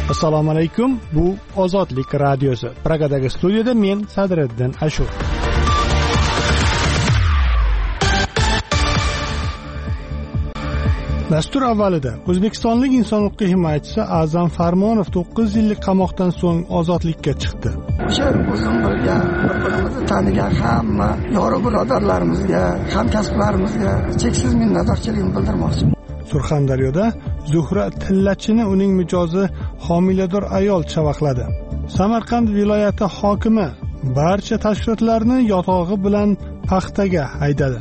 Assalomu alaykum. Bu Ozodlik radiosi. Pragadagi studiyada men Sadriddin Ashur. Dastur avvalida O'zbekistonlik inson huquqi himoyachisi A'zam Farmonov 9 yillik qamoqdan so'ng ozodlikka chiqdi. O'sha o'zim bilgan, bir-birimizni tanigan hamma yori birodarlarimizga, hamkasblarimizga cheksiz minnatdorchiligimni bildirmoqchiman. Surxondaryoda Zuhra Tillachini uning mijozi homilador ayol chavaqladi. Samarqand viloyati hokimi barcha tashkilotlarni yotog'i bilan paxtaga haydadi.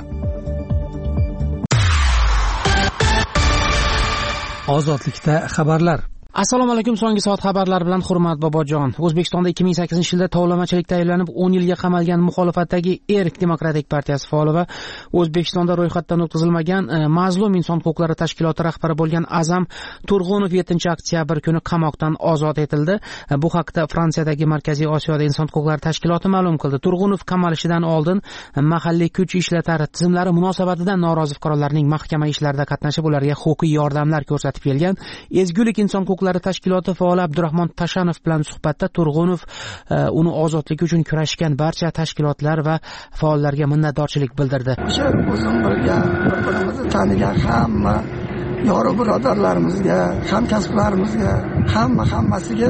Ozodlikda xabarlar. Assalomu alaykum. So'nggi soat xabarlari bilan Hurmat Bobojon. O'zbekistonda 2008-yilda tovlamachilikda ayblanib 10 yilga qamalgan muxolifatdagi Erk Demokratik partiyasi faoli va O'zbekistonda ro'yxatdan o'tkazilmagan mazlum inson huquqlari tashkiloti rahbari bo'lgan A'zam Turg'unov 7-oktyabr kuni qamoqdan ozod etildi. Bu haqda Fransiyadagi Markaziy Osiyoda inson huquqlari tashkiloti ma'lum qildi. Turg'unov qamalishidan oldin mahalliy kuch ishlatar tizimlari munosabatidan norozi fuqarolarning mahkama ishlarida qatnashib, ularga huquqiy yordamlar ko'rsatib kelgan. Ezgulik inson huquqlari tashkiloti faoli Abdurahmon Tashanov bilan suhbatda Turg'unov uni ozodlik uchun kurashgan barcha tashkilotlar va faollarga minnatdorchilik bildirdi. O'sha o'zim bilgan, bir-birimizni tanigan hamma yori birodarlarimizga, hamkasblarimizga, hammasiga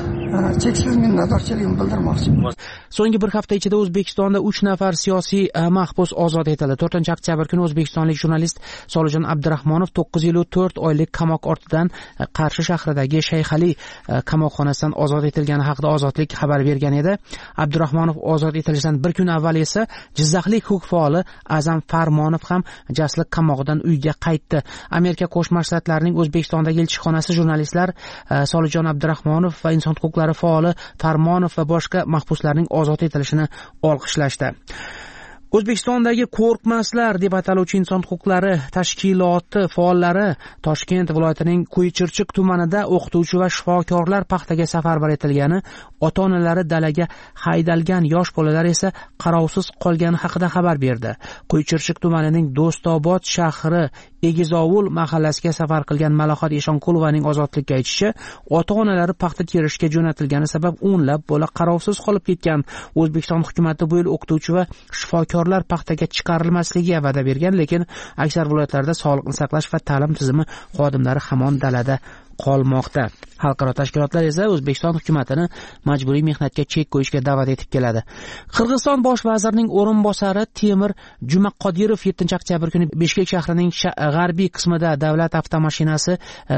cheksiz minnatdorchiligimni bildirmoqchiman. So'nggi bir hafta ichida O'zbekistonda 3 nafar siyosiy mahbus ozod etildi. 4-oktyabr kuni o'zbekistonlik jurnalist Solijon Abdurahmonov 9 oylik qamoq ortidan Qarshi shahridagi Shayxali qamoqxonasidan ozod etilgani haqida Ozodlik xabar bergan edi. Abdurahmonov ozod etilishidan bir kun avval esa Jizzaxlik huquq faoli A'zam Farmonov ham jaslik qamoqdan uyga qaytdi. Amerika Qo'shma Shtatlarining O'zbekistondagi elchixonasi jurnalistlar Solijon Abdurahmonov va inson huquqlari faoli Farmonov va boshqa mahbuslarning ozod etilishini olqishlashdi. O'zbekistondagi Qo'rqmaslar deb ataluvchi inson huquqlari tashkiloti faollari Toshkent viloyatining Qo'ychirchiq tumanida o'qituvchi va shifokorlar paxtaga safarbar etilgani, ota-onalari dalaga haydalgan yosh bolalar esa qarovsiz qolgani haqida xabar berdi. Qo'ychirchiq tumanining Do'stobod shahri Egizovul mahallasiga safar qilgan Malohat Eshonqulovaning ozodlikka aytishicha, ota-onalari paxta terishga jo'natilgani sabab o'nlab bola qarovsiz qolib ketgan. O'zbekiston hukumatı bu yil o'qituvchi va shifokorlar paxtaga chiqarilmasligiga va'da bergan, lekin aksar viloyatlarda sog'liqni saqlash va ta'lim tizimi xodimlari hamon dalada qolmoqda. Xalqaro tashkilotlar esa O'zbekiston hukumatini majburiy mehnatga chek qo'yishga da'vat etib keladi. Qirg'iziston bosh vazirining o'rinbosari Temir Jumaqodirov 7-oktyabr kuni Bishkek shahrining g'arbiy qismida davlat avtomashinasi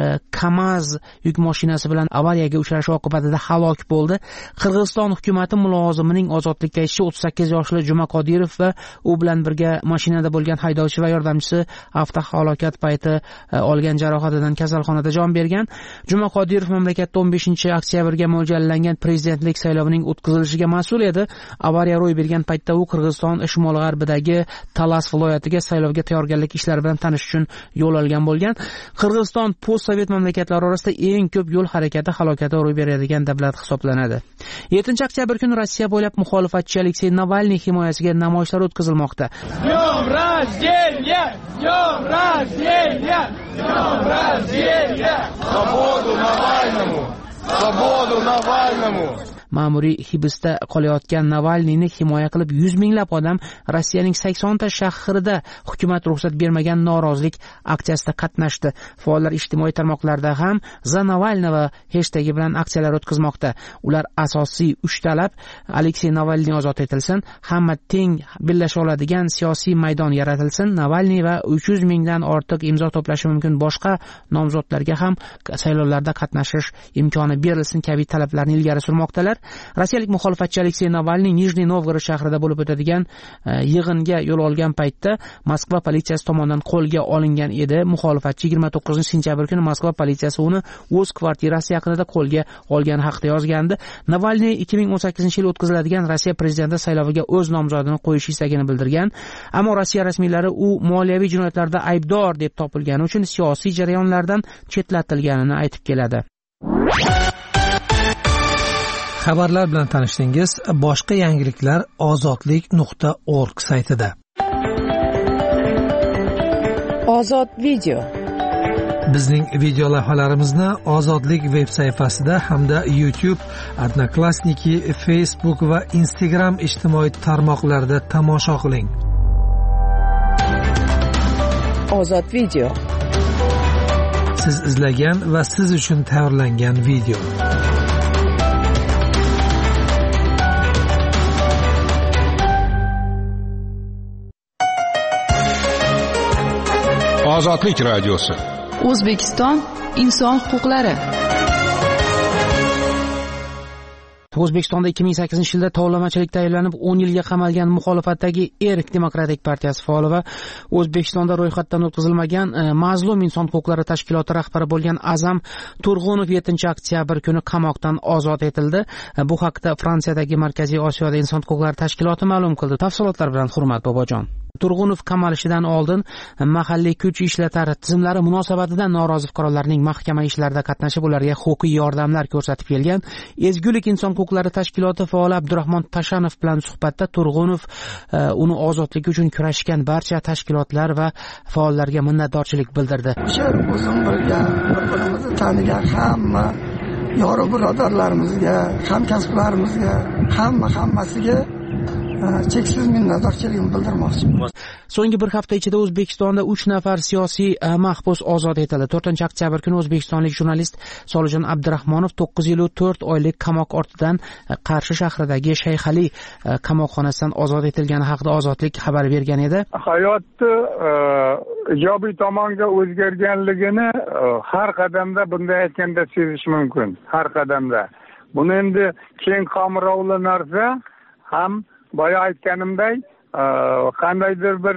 KAMAZ yuk mashinasi bilan avariyaga uchrashi oqibatida halok bo'ldi. Qirg'iziston hukumatı mulozimining ozodlikka chiqishi 38 yoshli Jumaqodirov va u bilan birga mashinada bo'lgan haydovchi va yordamchisi avtohalokat payti olgan jarohatidan kasalxonada jon bergan. Jumaqodirov mamlakatda 15-oktyabrga mo'ljallangan prezidentlik saylovining o'tkazilishiga mas'ul edi. Avariya ro'y bergan paytda u Qirg'iziston shimol-g'arbidagi Talas viloyatiga saylovga tayyorgarlik ishlari bilan tanishish uchun yo'l olgan bo'lgan. Qirg'iziston post-sovet mamlakatlari orasida eng ko'p yo'l harakati halokati ro'y beradigan davlat hisoblanadi. 7-oktyabr kuni Rossiya bo'ylab muxolifatchi Aleksey Navalniy himoyasiga namoyishlar o'tkazilmoqda. Dnyom rождения! Dnyom rождения! Dnyom rождения! Svobodu Navalnому! Svobodu Navalnому! Ma'muriy hibsda qolayotgan Navalniyni himoya qilib 100 minglab odam Rossiyaning 80 ta shahrida hukumat ruxsat bermagan norozilik aksiyasida qatnashdi. Faollar ijtimoiy tarmoqlarda ham "Za Navalniy" va hashtagi bilan aksiyalar o'tkazmoqda. Ular asosiy 3 talab: Aleksey Navalniy ozod etilsin, hamma teng bellasha oladigan siyosiy maydon yaratilsin, Navalniy va 300 mingdan ortiq imzo to'plashi mumkin boshqa nomzodlarga ham saylovlarda qatnashish imkoni berilsin kabi talablarni ilgari surmoqdalar. Rossiyalik muxolifatchi Aleksey Navalniy Nijniy Novgorod shahrida bo'lib o'tadigan yig'inga yo'l olgan paytda Moskva politsiyasi tomonidan qo'lga olingan edi. Muxolifatchi 29-sentyabr kuni Moskva politsiyasi uni o'z kvartirasi yaqinida qo'lga olgani haqida yozgandi. Navalniy 2018-yil o'tkaziladigan Rossiya prezidenti sayloviga o'z nomzodini qo'yish istagini bildirgan, ammo Rossiya rasmiylari u moliyaviy jinoyatlarda aybdor deb topilgani uchun siyosiy jarayonlardan chetlatilganini aytib keladi. Xabarlar bilan tanishdingiz. Boshqa yangiliklar ozodlik.org saytida. Ozod video. Bizning video lavhalarimizni Ozodlik veb sayfasida hamda YouTube, Odnoklassniki, Facebook va Instagram ijtimoiy tarmoqlarida tomosha qiling. Ozod video. Siz izlagan va siz uchun tayyorlangan video. Ozodlik radiosi. O'zbekiston inson huquqlari. O'zbekistonda 2008-yilda tovlamachilikda ayblanib 10 yilga qamalgan muxolifatdagi Erk Demokratik partiyasi faoli va O'zbekistonda ro'yxatdan o'tkazilmagan Mazlum inson huquqlari tashkiloti rahbari bo'lgan Azam Turg'unov 7-oktyabr kuni qamoqdan ozod etildi. Bu haqda Fransiyadagi Markaziy Osiyoda inson huquqlari tashkiloti ma'lum qildi. Tafsilotlar bilan Hurmat Bobojon. Turg'unov qamalishidan oldin mahalliy kuch ishlatar tizimlari munosabatidan norozi fuqarolarning mahkama ishlarida qatnashib ularga huquqiy yordamlar ko'rsatib kelgan Ezgulik inson huquqlari tashkiloti faoli Abdurahmon Tashanov bilan suhbatda Turg'unov uni ozodlik uchun kurashgan barcha tashkilotlar va faollarga minnatdorchilik bildirdi. O'sha o'zim bilgan, bir-birimizni tanigan hamma yori birodarlarimizga, hamkasblarimizga, hammasiga cheksiz minnatdorchiligimni bildirmoqchiman. So'nggi bir hafta ichida O'zbekistonda 3 nafar siyosiy mahbus ozod etildi. 4-oktyabr kuni o'zbekistonlik jurnalist Solijon Abdurahmonov 9 yil 4 oylik qamoq ortidan Qarshi shahridagi Shayxali qamoqxonasidan ozod etilgani haqida Ozodlik xabar bergan edi. Hayotni ijobiy tomonga o'zgarganligini har qadamda bunday aytganda sezish mumkin. Har qadamda. Buni endi keng qamrovli narsa ham boya aytganimday qandaydir bir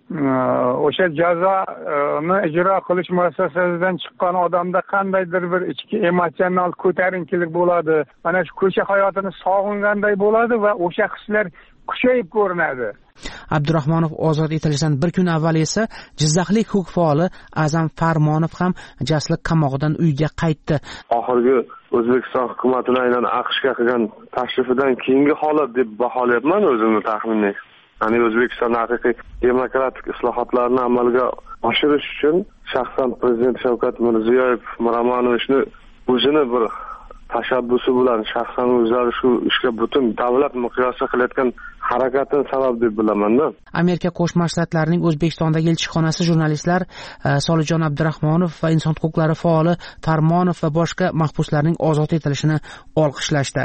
o'sha jazoni ijro qilish muassasasidan chiqqan odamda qandaydir bir ichki emotsional ko'tarinkilik bo'ladi. Mana shu ko'cha hayotini sog'inganday bo'ladi va o'sha hislar kuchayib ko'rinadi. Abdurahmonov ozod etilishidan bir kun avval esa Jizzaxlik huquq faoli Azam Farmonov ham jaslik qamog'idan uyga qaytdi. Oxirgi O'zbekiston hukumatining aynan AQShga qilgan tashrifidan keyingi holat deb baholayapman o'zimni taxminim. Ya'ni O'zbekiston haqiqiy demokratik islohotlarni amalga oshirish uchun shaxsan prezident Shavkat Mirziyoyev Miromonovichni o'zini bir tashabbusi bilan shaxsan o'zlari shu ishga butun davlat miqyosida qilayotgan harakatning sabab deb bilaman-da. Amerika Qo'shma Shtatlarining O'zbekistondagi elchixonasi jurnalistlar Solijon Abdurahmonov va inson huquqlari faoli Farmonov va boshqa mahbuslarning ozod etilishini olqishlashdi.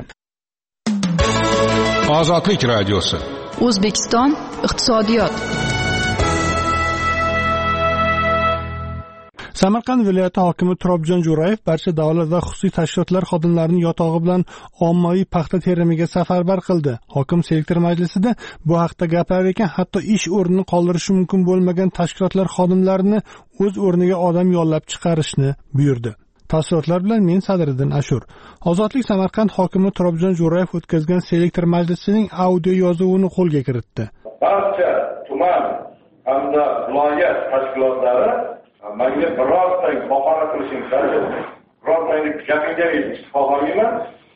Ozodlik radiosi. O'zbekiston iqtisodiyot. Samarqand viloyati hokimi Turobjon Jo'rayev barcha davlat va xususiy tashkilotlar xodimlarining yotog'i bilan ommaviy paxta terimiga safarbar qildi. Hokim selektor majlisida bu haqda gapirar ekan, hatto ish o'rnini qoldirishi mumkin bo'lmagan tashkilotlar xodimlarini o'z o'rniga odam yollab chiqarishni buyurdi. Tafsilotlar bilan men Sadriddin Ashur. Ozodlik Samarqand hokimi Turobjon Jo'rayev o'tkazgan selektor majlisining audio yozuvini qo'lga kiritdi. Barcha tuman hamda viloyat tashkilotlari menga birortang bahona qilishinglar, birortang gapingga xohlamayman.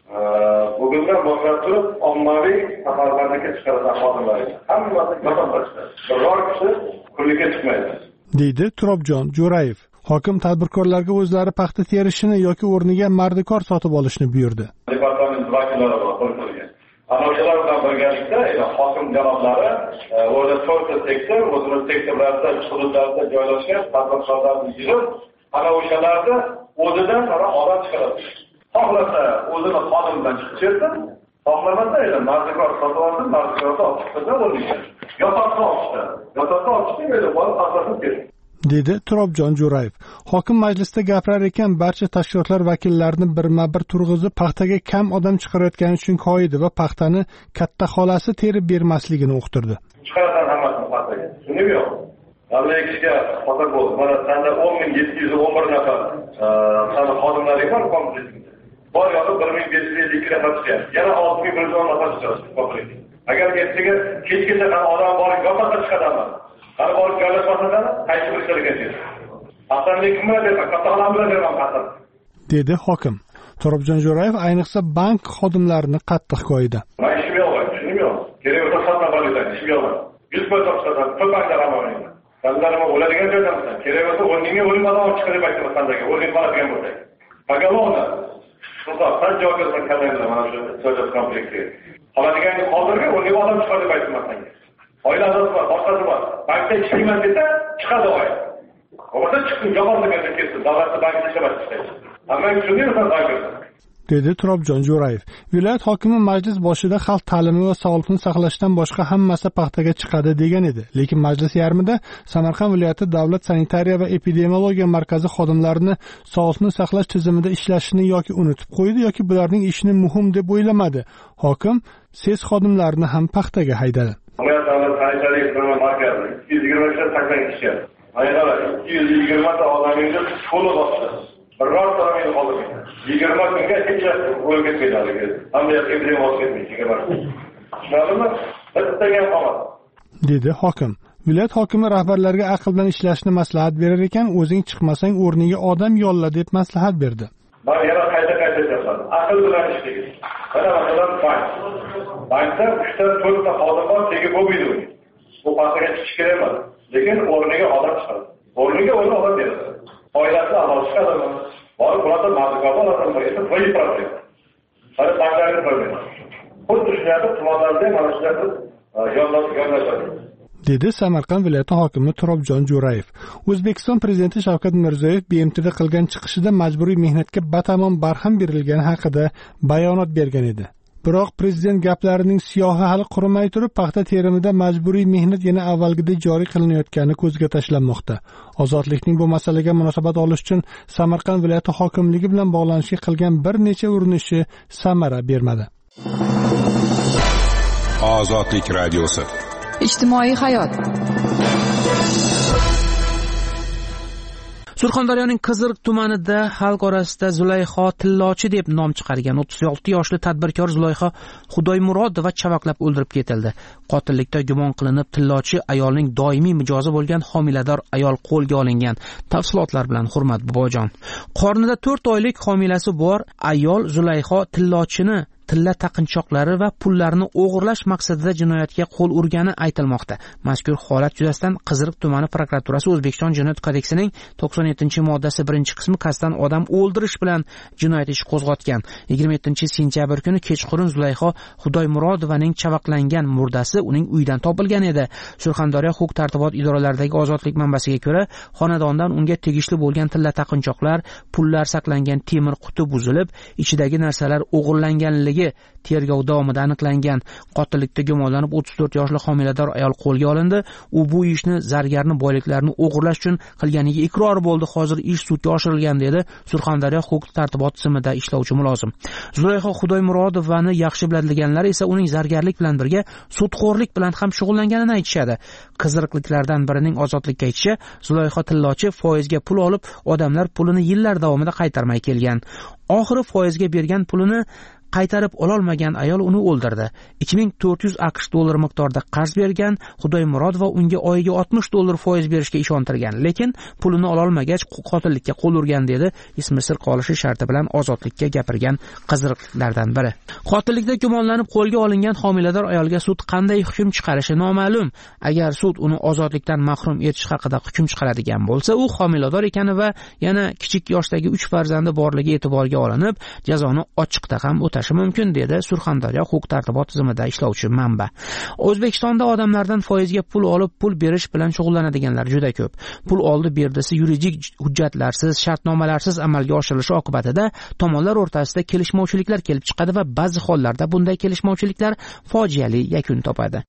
Bugundan boshlab turib ommaviy safarlarga chiqaradigan xodimlar hammasi gaplashdi. Biror kishi kunlikka chiqmaydi, deydi Turobjon Jo'rayev. Hokim tadbirkorlarga o'zlari paxta terishini yoki o'rniga mardikor sotib olishni buyurdi. Departament vakillari bor qo'yilgan. Ana o'shalar bilan birgalikda hokim janoblari o'zi 4 sektor, o'zimiz sektorlarda, hududlarda joylashgan tadbirkorlarni yig'ib, ana o'shalarda o'zidan odam chiqaradi. Xohlasa o'zini xodim bilan chiqib ketsin, xohlamasa mardikor sotib olsin, mardikorda olib chiqsa o'rniga. Yotoqqa olishdi, edi bo'lib asosini berdi, dedi Turobjon Jo'rayev. Hokim majlisda gapirar ekan, barcha tashkilotlar vakillarini birma-bir turg'izib, paxtaga kam odam chiqarayotgani uchun koyidi va paxtani katta xolasi terib bermasligini uqtirdi. Chiqarasan hammasini paxtaga. Tushunib yo'q. Avval kishiga paxta bo'ldi. Mana senda 10.711 nafar sana xodimlaring bor kompleksingda. Bor yo'g'i 1.552 nafar chiqadi. Yana 6.110 nafar chiqadi kompleksda. Agar ertaga kechgacha odam bor, yo'qsa chiqadimi? Har borib joylashmasadan qaytib ishlarga ketdi. Hasanlik kimlar deb, kattalar bilan ham hasan. Dedi hokim. Turobjon Jo'rayev ayniqsa bank xodimlarini qattiq qo'ydi. Men ishim yo'q, ishim yo'q. Kerak bo'lsa sotma valyuta, ishim yo'q. 100 pul topsadan pul banklar olmayman. Sanlar nima bo'ladigan joydamisan? Kerak bo'lsa o'rningga o'lmadan olib chiqarib aytaman sandaga. O'rning qoladigan bo'lsa. Поголовно. Shunday qancha javobgarsan kalanglar mana shu so'zlar kompleksiga. Qoladigan hozirgi o'rniga odam chiqarib aytaman senga. Oila a'zosi bor, boshqasi bor. Bankda ishlayman desa, chiqadi oy. O'rta chiqdim, yomonligini ketdi. Davlatda bankda ishlayapti. Hamma tushunmaysan zaygirsan. dedi Turobjon Jo'rayev. Viloyat hokimi majlis boshida xalq ta'limi va sog'liqni saqlashdan boshqa hammasi paxtaga chiqadi degan edi. Lekin majlis yarmida Samarqand viloyati davlat sanitariya va epidemiologiya markazi xodimlarini sog'liqni saqlash tizimida ishlashini yoki unutib qo'ydi yoki bularning ishini muhim deb o'ylamadi. Hokim SES xodimlarini ham paxtaga haydadi. Davlat sanitariya markazi 220 ta taklif ishlar. Ayollar 220 ta odamning qo'li bosdi. Biror tarafini qoldirmaydi. 20 kunga hech o'lib ketmaydi. Hamma epidemiya olib ketmaydi. Tushunarlimi? Bittaga qoladi. dedi hokim. Viloyat hokimi rahbarlarga aql bilan ishlashni maslahat berar ekan, o'zing chiqmasang o'rniga odam yolla deb maslahat berdi. Men yana qayta aytaman. Aql bilan ishlaymiz. Mana masalan bank. Bankda 3 ta 4 ta xodim bor, tegib bo'lmaydi. Bu paxtaga chiqish kerak emas. Lekin o'rniga odam chiqadi. O'rniga odam beradi. Oilasi amal chiqadimi? Borib burada mazgaba oladimi? Esa voy problem. Hali banklarga problem. Xuddi shunday tumanlarda mana shunaqa yondashadi. dedi Samarqand viloyati hokimi Turobjon Jo'rayev. O'zbekiston prezidenti Shavkat Mirziyoyev BMTda qilgan chiqishida majburiy mehnatga batamom barham berilgani haqida bayonot bergan edi. Biroq prezident gaplarining siyohi hali qurimay turib, paxta terimida majburiy mehnat yana avvalgidek joriy qilinayotgani ko'zga tashlanmoqda. Ozodlikning bu masalaga munosabat olish uchun Samarqand viloyati hokimligi bilan bog'lanishga qilgan bir necha urinishi samara bermadi. Ozodlik radiosi. Ijtimoiy hayot. Surxondaryoning Qiziriq tumanida xalq orasida Zulayho Tillochi deb nom chiqargan 36 yoshli tadbirkor Zulayho Xudoymurodova chavaqlab o'ldirib ketildi. Qotillikda gumon qilinib Tillochi ayolning doimiy mijozi bo'lgan homilador ayol qo'lga olingan. Tafsilotlar bilan Hurmat Bobojon. Qornida 4 oylik homilasi bor ayol Zulayho Tillochini tilla taqinchoqlari va pullarni o'g'irlash maqsadida jinoyatga qo'l urgani aytilmoqda. Mazkur holat yuzasidan Qiziriq tumani prokuraturasi O'zbekiston Jinoyat kodeksining 97-moddasi 1-qismi qasddan odam o'ldirish bilan jinoyat ishi qo'zg'atgan. 27-sentyabr kuni kechqurun Zulayho Xudoymurodovaning chavaqlangan murdasi uning uyidan topilgan edi. Surxondaryo huquq-tartibot idoralaridagi ozodlik manbasiga ko'ra, xonadondan unga tegishli bo'lgan tilla taqinchoqlar, pullar saqlangan temir quti buzilib, ichidagi narsalar o'g'irlanganligi tergov davomida aniqlangan. Qotillikda gumonlanib 34 yoshli homilador ayol qo'lga olindi. U bu ishni zargarni boyliklarini o'g'irlash uchun qilganiga iqror bo'ldi. Hozir ish sudga oshirilgan dedi Surxondaryo huquq-tartibot tizimida ishlovchi mulozim. Zulayho Xudoymurodovani yaxshi biladiganlar esa uning zargarlik bilan birga sudxo'rlik bilan ham shug'ullanganini aytishadi. Qiziriqliklardan birining ozodlikka aytishi, Zulayho Tillochi foizga pul olib, odamlar pulini yillar davomida qaytarmay kelgan. Oxiri foizga bergan pulini qaytarib ololmagan ayol uni o'ldirdi. 2400 AQSh dollari miqdorida qarz bergan. Xudoymurodova unga oyiga 60 dollar foiz berishga ishontirgan, lekin pulini ololmagach qotillikka qo'l urgan dedi ismi sir qolishi sharti bilan ozodlikka gapirgan qiziriqliklardan biri. Qotillikda gumonlanib qo'lga olingan homilador ayolga sud qanday hukm chiqarishi noma'lum. Agar sud uni ozodlikdan mahrum etish haqida hukm chiqaradigan bo'lsa, u homilador ekani va yana kichik yoshdagi 3 farzandi borligi e'tiborga olinib, jazoni ochiqda ham mumkin dedi Surxondaryo huquq-tartibot tizimida ishlovchi manba. O'zbekistonda odamlardan foizga pul olib, pul berish bilan shug'ullanadiganlar juda ko'p. Pul oldi berdisi yuridik hujjatlarsiz, shartnomalarsiz amalga oshirilishi oqibatida tomonlar o'rtasida kelishmovchiliklar kelib chiqadi va ba'zi hollarda bunday kelishmovchiliklar fojiali yakun topadi.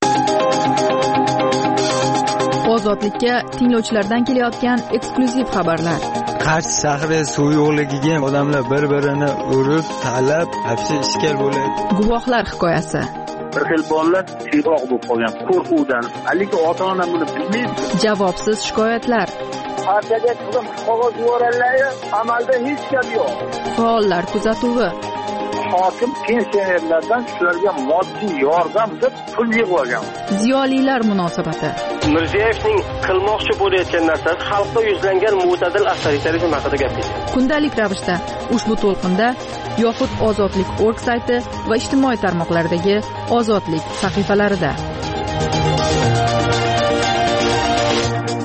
Ozodlikka tinglovchilardan kelayotgan eksklyuziv xabarlar. Qarshi shahri suv yo'qligiga odamlar bir-birini urib, talab, hapsi ishkal bo'ladi. Guvohlar hikoyasi. Bir xil bolalar tiyroq bo'lib qolgan qo'rquvdan. Lekin ota-ona buni bilmaydi. Javobsiz shikoyatlar. Partiyaga qizim qog'oz yuborganlar, amalda hech gap yo'q. Faollar kuzatuvi. Hokim pensionerlardan shularga moddiy yordam deb pul yig'ib Ziyolilar munosabati. Mirziyoyevning qilmoqchi bo'layotgan narsasi xalqqa yuzlangan mo'tadil avtoritarizm haqida gapirdi. Kundalik ravishda ushbu to'lqinda yoxud ozodlik.org sayti va ijtimoiy tarmoqlardagi Ozodlik sahifalarida.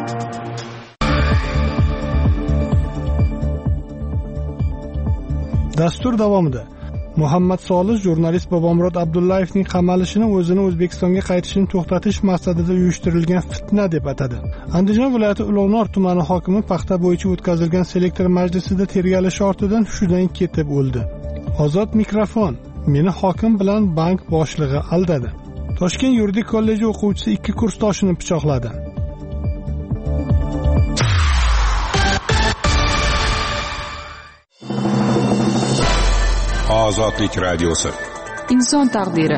Dastur davomida Muhammad Solih jurnalist Bobomurod Abdullayevning qamalishini o'zini O'zbekistonga qaytishini to'xtatish maqsadida uyushtirilgan fitna deb atadi. Andijon viloyati Ulug'nor tumani hokimi paxta bo'yicha o'tkazilgan selektor majlisida tergalishi ortidan hushidan ketib o'ldi. Ozod mikrofon. Meni hokim bilan bank boshlig'i aldadi. Toshkent yuridik kolleji o'quvchisi 2 kursdoshini pichoqladi. Ozodlik radiosi. Inson taqdiri.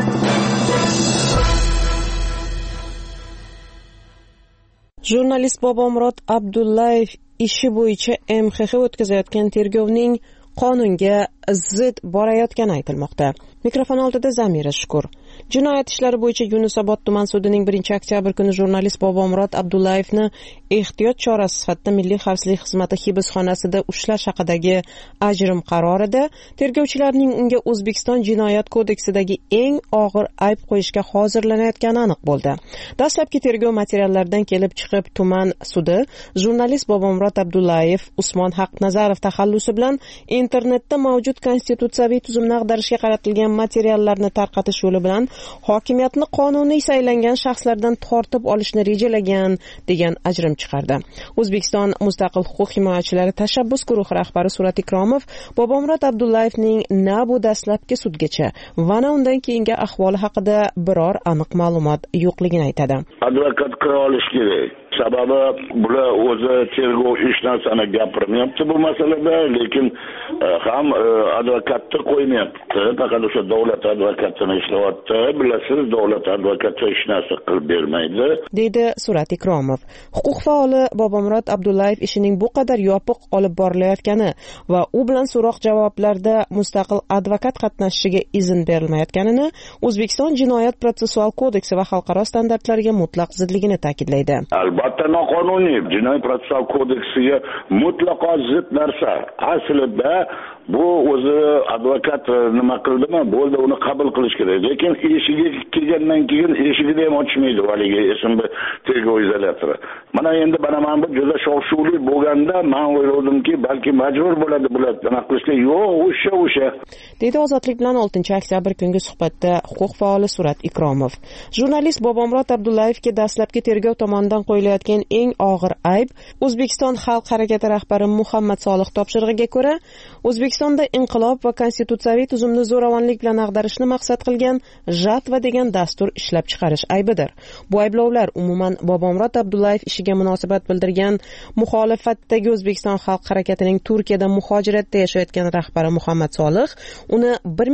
Jurnalist Bobomurod Abdullayev ishi bo'yicha MXX o'tkazayotgan tergovning qonunga zid borayotgani aytilmoqda. Mikrofon oldida Zamira Shukur. Jinoyat ishlari bo'yicha Yunusobod tuman sudining 1-oktyabr kuni jurnalist Bobomurod Abdullayevni ehtiyot chorasi sifatida Milliy xavfsizlik xizmati hibsxonasida ushlash haqidagi ajrim qarorida tergovchilarning unga O'zbekiston jinoyat kodeksidagi eng og'ir ayb qo'yishga hozirlanayotgani aniq bo'ldi. Dastlabki tergov materiallaridan kelib chiqib, tuman sudi jurnalist Bobomurod Abdullayev Usmon Haqnazarov taxallusi bilan internetda mavjud konstitutsiyaviy tuzumni ag'darishga qaratilgan materiallarni tarqatish yo'li bilan hokimiyatni qonuniy saylangan shaxslardan tortib olishni rejalagan degan ajrim chiqardi. O'zbekiston mustaqil huquq himoyachilari tashabbus guruhi rahbari Surat Ikromov Bobomurod Abdullayevning na bu dastlabki sudgacha va na undan keyingi ahvoli haqida biror aniq ma'lumot yo'qligini aytadi. Advokat qila olish kerak. Sababi bular o'zi tergov hech narsani gapirmayapti bu masalada, lekin ham advokatni qo'ymayapti. Faqat o'sha davlat advokatini ishlayapti. Bilasiz, davlat advokati hech narsa qilib bermaydi, deydi Surat Ikromov. Huquq faoli Bobomurod Abdullayev ishining bu qadar yopiq olib borilayotgani va u bilan so'roq-javoblarda mustaqil advokat qatnashishiga izn berilmayotganini, O'zbekiston jinoyat protsessual kodeksi va xalqaro standartlariga mutlaq zidligini ta'kidlaydi. Albatta noqonuniy. Jinoyat protsessual kodeksiga mutlaqo zid narsa. Aslida bu o'zi advokat nima qildimi, bo'ldi, uni qabul qilish kerak. Lekin eshigiga kelgandan keyin eshigini ham ochmaydi valigi ismli tergov izolyatori. Mana endi banaman bu juda shov-shuvli bo'lganda men o'yladimki, balki majbur bo'ladi bular nima qilishga. Yo'q, o'sha. Deydi Ozodlik bilan 6-oktyabr kungi suhbatda huquq faoli Surat Ikromov. Jurnalist Bobomurod Abdullayevga dastlabki tergov tomonidan qo'yilayotgan eng og'ir ayb O'zbekiston xalq harakati rahbari Muhammad Solih topshirig'iga ko'ra O'zbekistonda inqilob va konstitutsiyaviy tuzumni zo'ravonlik bilan ag'darishni maqsad qilgan JATVA degan dastur ishlab chiqarish aybidir. Bu ayblovlar umuman Bobomurod Abdullayev ishiga munosabat bildirgan muxolifatdagi O'zbekiston xalq harakatining Turkiyada muhojiratda yashayotgan rahbari Muhammad Solih uni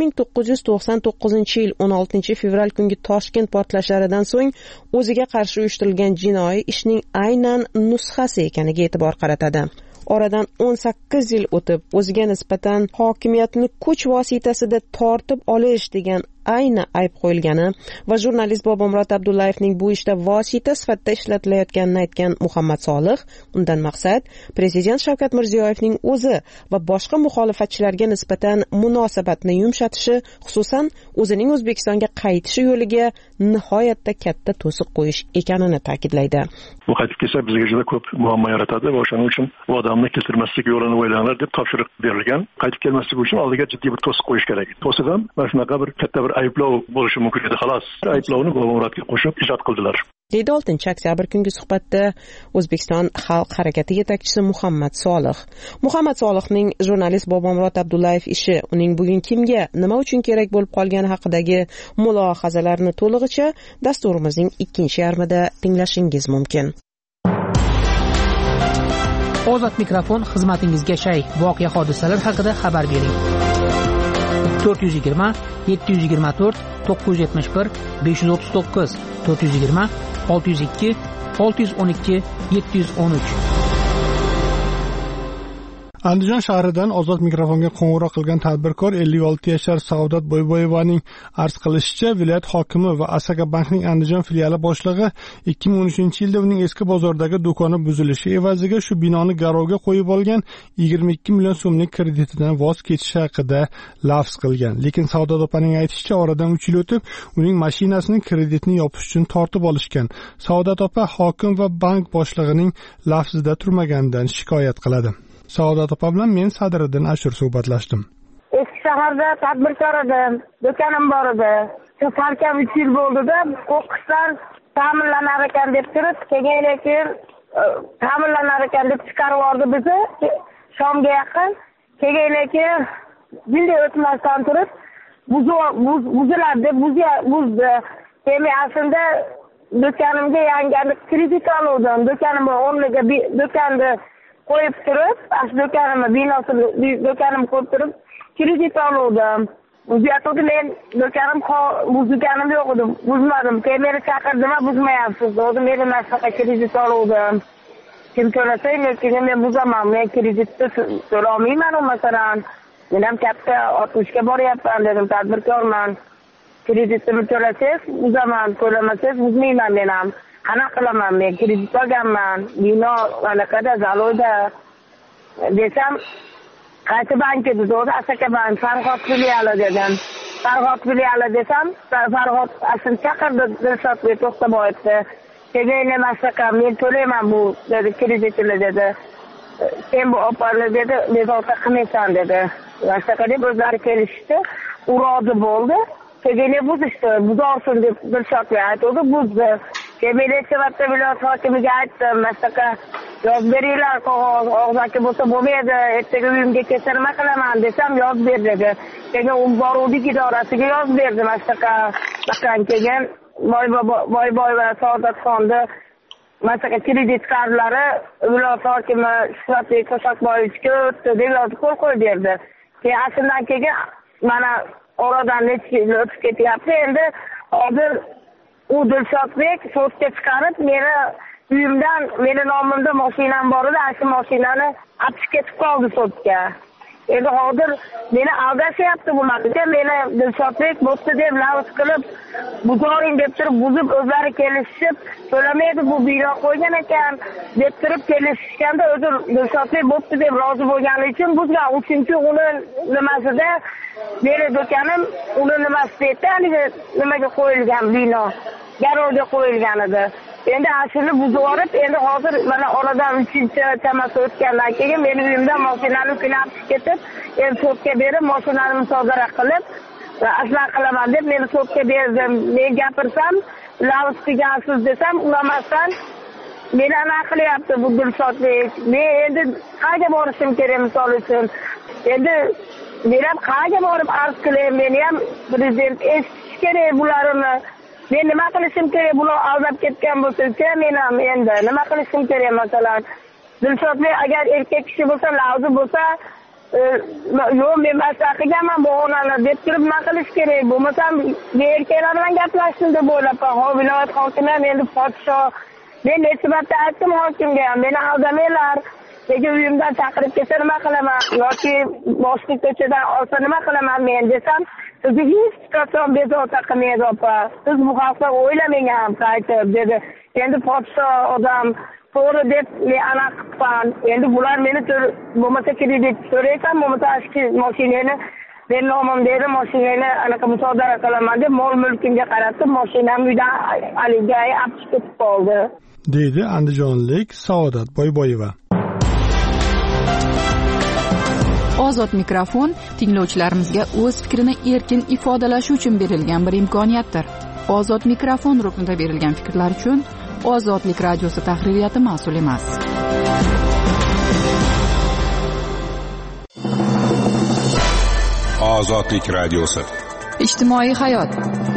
1999-yil 16-fevral kungi Toshkent portlashlaridan so'ng o'ziga qarshi uyushtirilgan jinoiy ishning aynan nusxasi ekaniga e'tibor qaratadi. Oradan 18 yil o'tib, o'ziga nisbatan hokimiyatni kuch vositasida tortib olish degan ayni ayb qo'yilgani va jurnalist Bobomurod Abdullayevning bu ishda vosita sifatida ishlatilayotganini aytgan Muhammad Solih, undan maqsad prezident Shavkat Mirziyoyevning o'zi va boshqa muxolifatchilarga nisbatan munosabatni yumshatishi, xususan o'zining O'zbekistonga qaytishi yo'liga nihoyatda katta to'siq qo'yish ekanini ta'kidlaydi. Bu qaytib kelsa bizga juda ko'p muammo yaratadi va o'shaning uchun bu odamni keltirmaslik yo'lini o'ylanglar deb topshiriq berilgan. Qaytib kelmaslik uchun oldiga jiddiy bir to'siq qo'yish kerak. To'siq ham mana shunaqa bir katta bir ayblov bo'lishi mumkin edi, xolos. Ayblovni Bobomurodga qo'shib ijod qildilar. Deydi 6-oktyabr kungi suhbatda O'zbekiston xalq harakati yetakchisi Muhammad Solih. Muhammad Solihning jurnalist Bobomurod Abdullayev ishi, uning bugun kimga, nima uchun kerak bo'lib qolgani haqidagi mulohazalarini to'lig'icha dasturimizning 2-yarmida tinglashingiz mumkin. Ozod mikrofon xizmatingizga shay. Voqea hodisalar haqida xabar bering. 420 724 971 539 420 602 612 713. Andijon shahridan Ozod mikrofonga qo'ng'iroq qilgan tadbirkor 56 yashar Saodat Boyboyevaning arz qilishicha, viloyat hokimi va Asaka bankning Andijon filiali boshlig'i 2013-yilda uning eski bozordagi do'koni buzilishi evaziga shu binoni garovga qo'yib olgan 22 million so'mlik kreditidan voz kechishi haqida lafz qilgan. Lekin Saodat opaning aytishicha, oradan 3 yil o'tib uning mashinasining kreditini yopish uchun tortib olishgan. Saodat opa hokim va bank boshlig'ining lafzida turmaganidan shikoyat qiladi. Saodat opa bilan men Sadriddin Ashur suhbatlashdim. eski shaharda tadbirkor edim, do'konim bor edi. Shu salkam 3 yil bo'ldi-da, qo'qqisdan ta'minlanar ekan deb turib, keyin ta'minlanar ekan deb chiqarib yubordi bizni shomga yaqin. Keyin bunday o'tmasdan turib, buziladi deb buzdi. Keyin aslida do'konimga yangi kredit oldim. Do'konimni o'rniga do'konni qo'yib turib, do'konimni binosini do'konimni qo'yib turib, kredit oldim. Buzayotdi, men do'konim buzganim yo'q edi, buzmadim. Keyin meni chaqirdim, buzmayapsiz. O'zi meni maslahat kredit oldim. Kim to'lasa, men buzaman. Men kreditni to'lamayman, masalan. Men ham katta 60 ga boryapman dedim, tadbirkorman. Kreditni to'lasangiz buzaman, to'lamasangiz buzmayman men ham. Qanaqa qilaman? Men kredit olganman. Bino anaqada zaloyda desam, qaysi bank edi? O'zi Asaka bank, Farhod filiali dedim. Farhod filiali desam, Farhod asl chaqirdi, Dilshod To'xtaboyevni. Keyin Asaka men to'layman bu dedi, kreditni dedi. Sen bu opani dedi, bezovta qilmaysan dedi. Asaka deb o'zlari kelishdi, u rozi bo'ldi. Keyin buzishdi, buzorsin deb Dilshod aytdi, buzdi. Keyin sevatda viloyat hokimiga aytdim, Asaka yozib beringlar, qog'oz og'zaki bo'lsa bo'lmaydi, ertaga uyimga kelsa nima qilaman desam, yozib ber dedi. Keyin u boruvdik idorasiga yozib berdim, Asaka bakan. Keyin Boyboy va Saodatxonni masalan kredit kartlari viloyat hokimi Shuhratbek To'shaqboyevga o'tdi deb yozib qo'l berdi. Keyin asldan keyin mana oradan necha yil o'tib ketyapti. Endi hozir u Dilshodbek sudga chiqarib uyimdan meni nomimda mashinam bor edi, shu mashinani olib ketib qoldi sudga. Endi hozir meni aldashyapti bu maqsadda. Meni Dilshodbek bo'pti deb lavz qilib, buzoring deb turib, buzib o'zlari kelishib, to'lamaydi, bu bino qo'ygan ekan deb turib kelishganda, o'zi Dilshodbek bo'pti deb rozi bo'lgani uchun buzgan. Uchinchi uni nimasida meni do'konim uni nimasida edi, nimaga qo'yilgan bino, garovga qo'yilgan edi. Endi ashuni buzib olib, endi hozir mana oradan 3-chi chamasi o'tgandan keyin meni uyimdan mashinani olib ketib, endi sudga berib, mashinani musodara qilib, aslan qilaman deb meni sudga berdim. Men gapirsam, lavz qilgansiz desam, ulamasdan meni anaqa qilyapti bu Dilshodbek. Men endi qayerga borishim kerak misol uchun? Endi men ham qayerga borib arz qilay? Meni ham prezident eshitish kerak bularni. Men nima qilishim kerak? Bular aldab ketgan bo'lsa, men ham endi nima qilishim kerak? Masalan, Dilshodbek agar erkak kishi bo'lsa, lavzi bo'lsa, yo'q, men maslahat qilganman bu onani deb turib nima qilish kerak? Bo'lmasam, erkaklar bilan gaplashdim deb o'ylabman. Viloyat hokimi ham endi podsho. Men necha marta aytdim hokimga, meni aldamanglar. Nega uyimdan chaqirib kelsa nima qilaman? Yoki boshqa ko'chadan olsa nima qilaman men desam, sizni hech qachon bezovta qilmaydi opa. Siz bu haqda o'ylamang ham qaytib dedi. Endi podsho odam to'g'ri deb men anaqa qilgan. Endi bular meni bo'lmasa kredit so'raysan, bo'lmasa mashinani men nomimda mashinani anaqa musodara qilaman deb mol mulkimga qaratib, mashinam uydan aliga olib chiqib qoldi, deydi andijonlik Saodat Boyboyeva. Ozod mikrofon tinglovchilarimizga o'z fikrini erkin ifodalashi uchun berilgan bir imkoniyatdir. Ozod mikrofon ruknida berilgan fikrlar uchun Ozodlik radiosi tahririyati mas'ul emas. Ozodlik radiosi. Ijtimoiy hayot.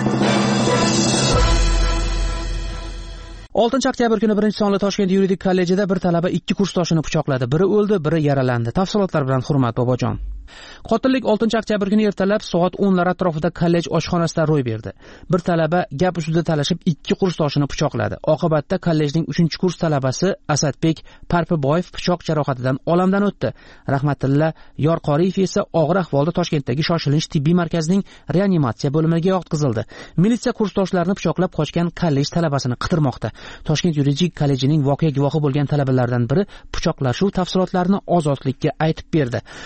6-oktyabr kuni 1-sonli Toshkent yuridik kollejida bir talaba 2 kursdoshini pichoqladi. Biri o'ldi, biri yaralandi. Tafsilotlar bilan Hurmat Bobojon. Qotillik 6-oktyabr kuni ertalab soat 10lar atrofida kollej oshxonasida ro'y berdi. Bir talaba gap ustida talashib 2 kursdoshini pichoqladi. Oqibatda kollejning 3-kurs talabasi Asadbek Parpiboyev pichoq jarohatidan olamdan o'tdi. Rahmatilla Yorqoriyev esa og'ir ahvolda Toshkentdagi shoshilinch tibbiy markazining reanimatsiya bo'limiga yotqizildi. Militsiya kursdoshlarini pichoqlab qochgan kollej talabasini qidirmoqda. Toshkent yuridik kollejining voqea guvohi bo'lgan talabalardan biri pichoqlashuv tafsilotlarini Ozodlikka aytib berdi.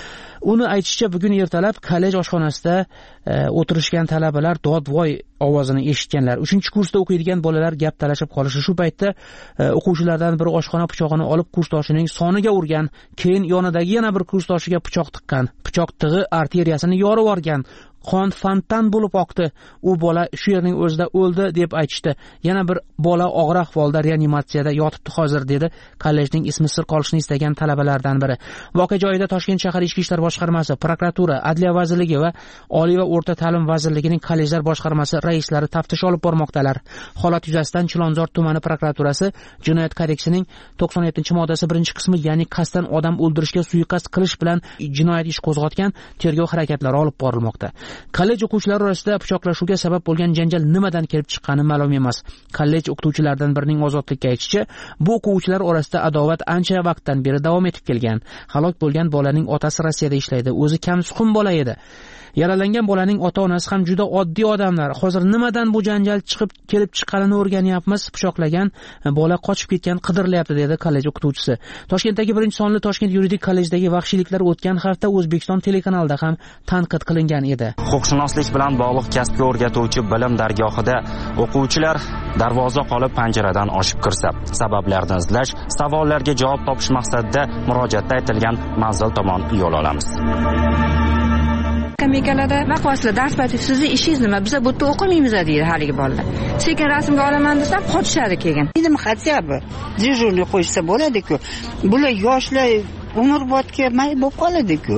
Uni aytishicha, bugun ertalab kollej oshxonasida o'tirishgan talabalar dodvoy ovozini eshitganlar. 3-kursda o'qiydigan bolalar gap talashib qolishi. Shu paytda o'quvchilardan biri oshxona pichog'ini olib kursdoshining soniga urgan, keyin yonidagi yana bir kursdoshiga pichoq tiqqan. Pichoq tig'i arteriyasini yorib olgan. Qon fontan bo'lib oqdi. U bola shu yerning o'zida o'ldi deb aytishdi. Yana bir bola og'ir ahvolda reanimatsiyada yotibdi hozir, dedi kollejning ismi sir qolishini istagan talabalardan biri. Voqea joyida Toshkent shahar Ichki ishlar boshqarmasi, prokuratura, Adliya vazirligi va Oliy va o'rta ta'lim vazirligining kollejlar boshqarmasi raislari taftish olib bormoqdalar. Holat yuzasidan Chilonzor tumani prokuraturasi Jinoyat kodeksining 97-moddasi 1-qismi, ya'ni qasddan odam o'ldirishga suiqasd qilish bilan jinoyat ish qo'zg'atgan, tergov harakatlari olib borilmoqda. Kollej o'quvchilari orasida pichoqlashuvga sabab bo'lgan janjal nimadan kelib chiqqani ma'lum emas. Kollej o'qituvchilaridan birining ozodlikka aytishicha, bu o'quvchilar orasida adovat ancha vaqtdan beri davom etib kelgan. Halok bo'lgan bolaning otasi Rossiyada ishlaydi, o'zi kamsuqum bola edi. Yaralangan bolaning ota-onasi ham juda oddiy odamlar. Hozir nimadan bu janjal kelib chiqqanini o'rganyapmiz. Pichoqlagan bola qochib ketgan, qidirilyapti, dedi kollej o'qituvchisi. Toshkentdagi 1-sonli Toshkent yuridik kollejdagi vahshiyliklar o'tgan hafta O'zbekiston telekanalida ham tanqid qilingan edi. Huquqshunoslik bilan bog'liq kasbga o'rgatuvchi bilim dargohida o'quvchilar darvoza qolib panjaradan oshib kirsa, sabablarni izlash, savollarga javob topish maqsadida murojaatda aytilgan manzil tomon yo'l olamiz. Kamikalarda vaqosida dars payti sizni ishingiz nima? Biz bu yerda o'qimaymiz deydi haligi bolalar. Sekin rasmga olaman desam qochishadi keyin. Nima хотя бы dejurni qo'ysa bo'ladi-ku. Bular yoshlar umrbodga may bo'lib qoladi-ku.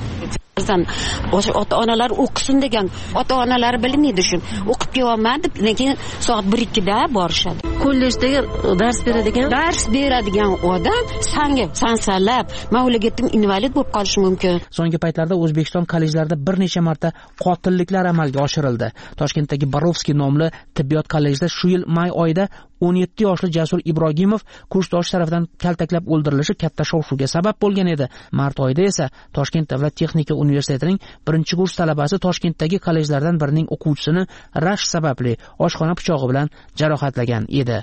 Ota-onalar o'qisin degan, ota-onalar bilmaydi shuni. O'qib kelyapman deb, lekin soat 1-2da borishadi. Kollejdagi dars beradigan odam sansalab, mavlagetdan invalid bo'lib qolishi mumkin. So'nggi paytlarda O'zbekiston kollejlarida bir necha marta qotilliklar amalga oshirildi. Toshkentdagi Barovskiy nomli tibbiyot kollejida shu yil may oyida 17 yoshli Jasur Ibrohimov kursdosh tarafidan kaltaklab o'ldirilishi katta shov-shuvga sabab bo'lgan edi. Mart oyida esa Toshkent davlat texnika universitetining 1-kurs talabasi Toshkentdagi kollejlardan birining o'quvchisini rashk sababli oshxona pichog'i bilan jarohatlagan edi.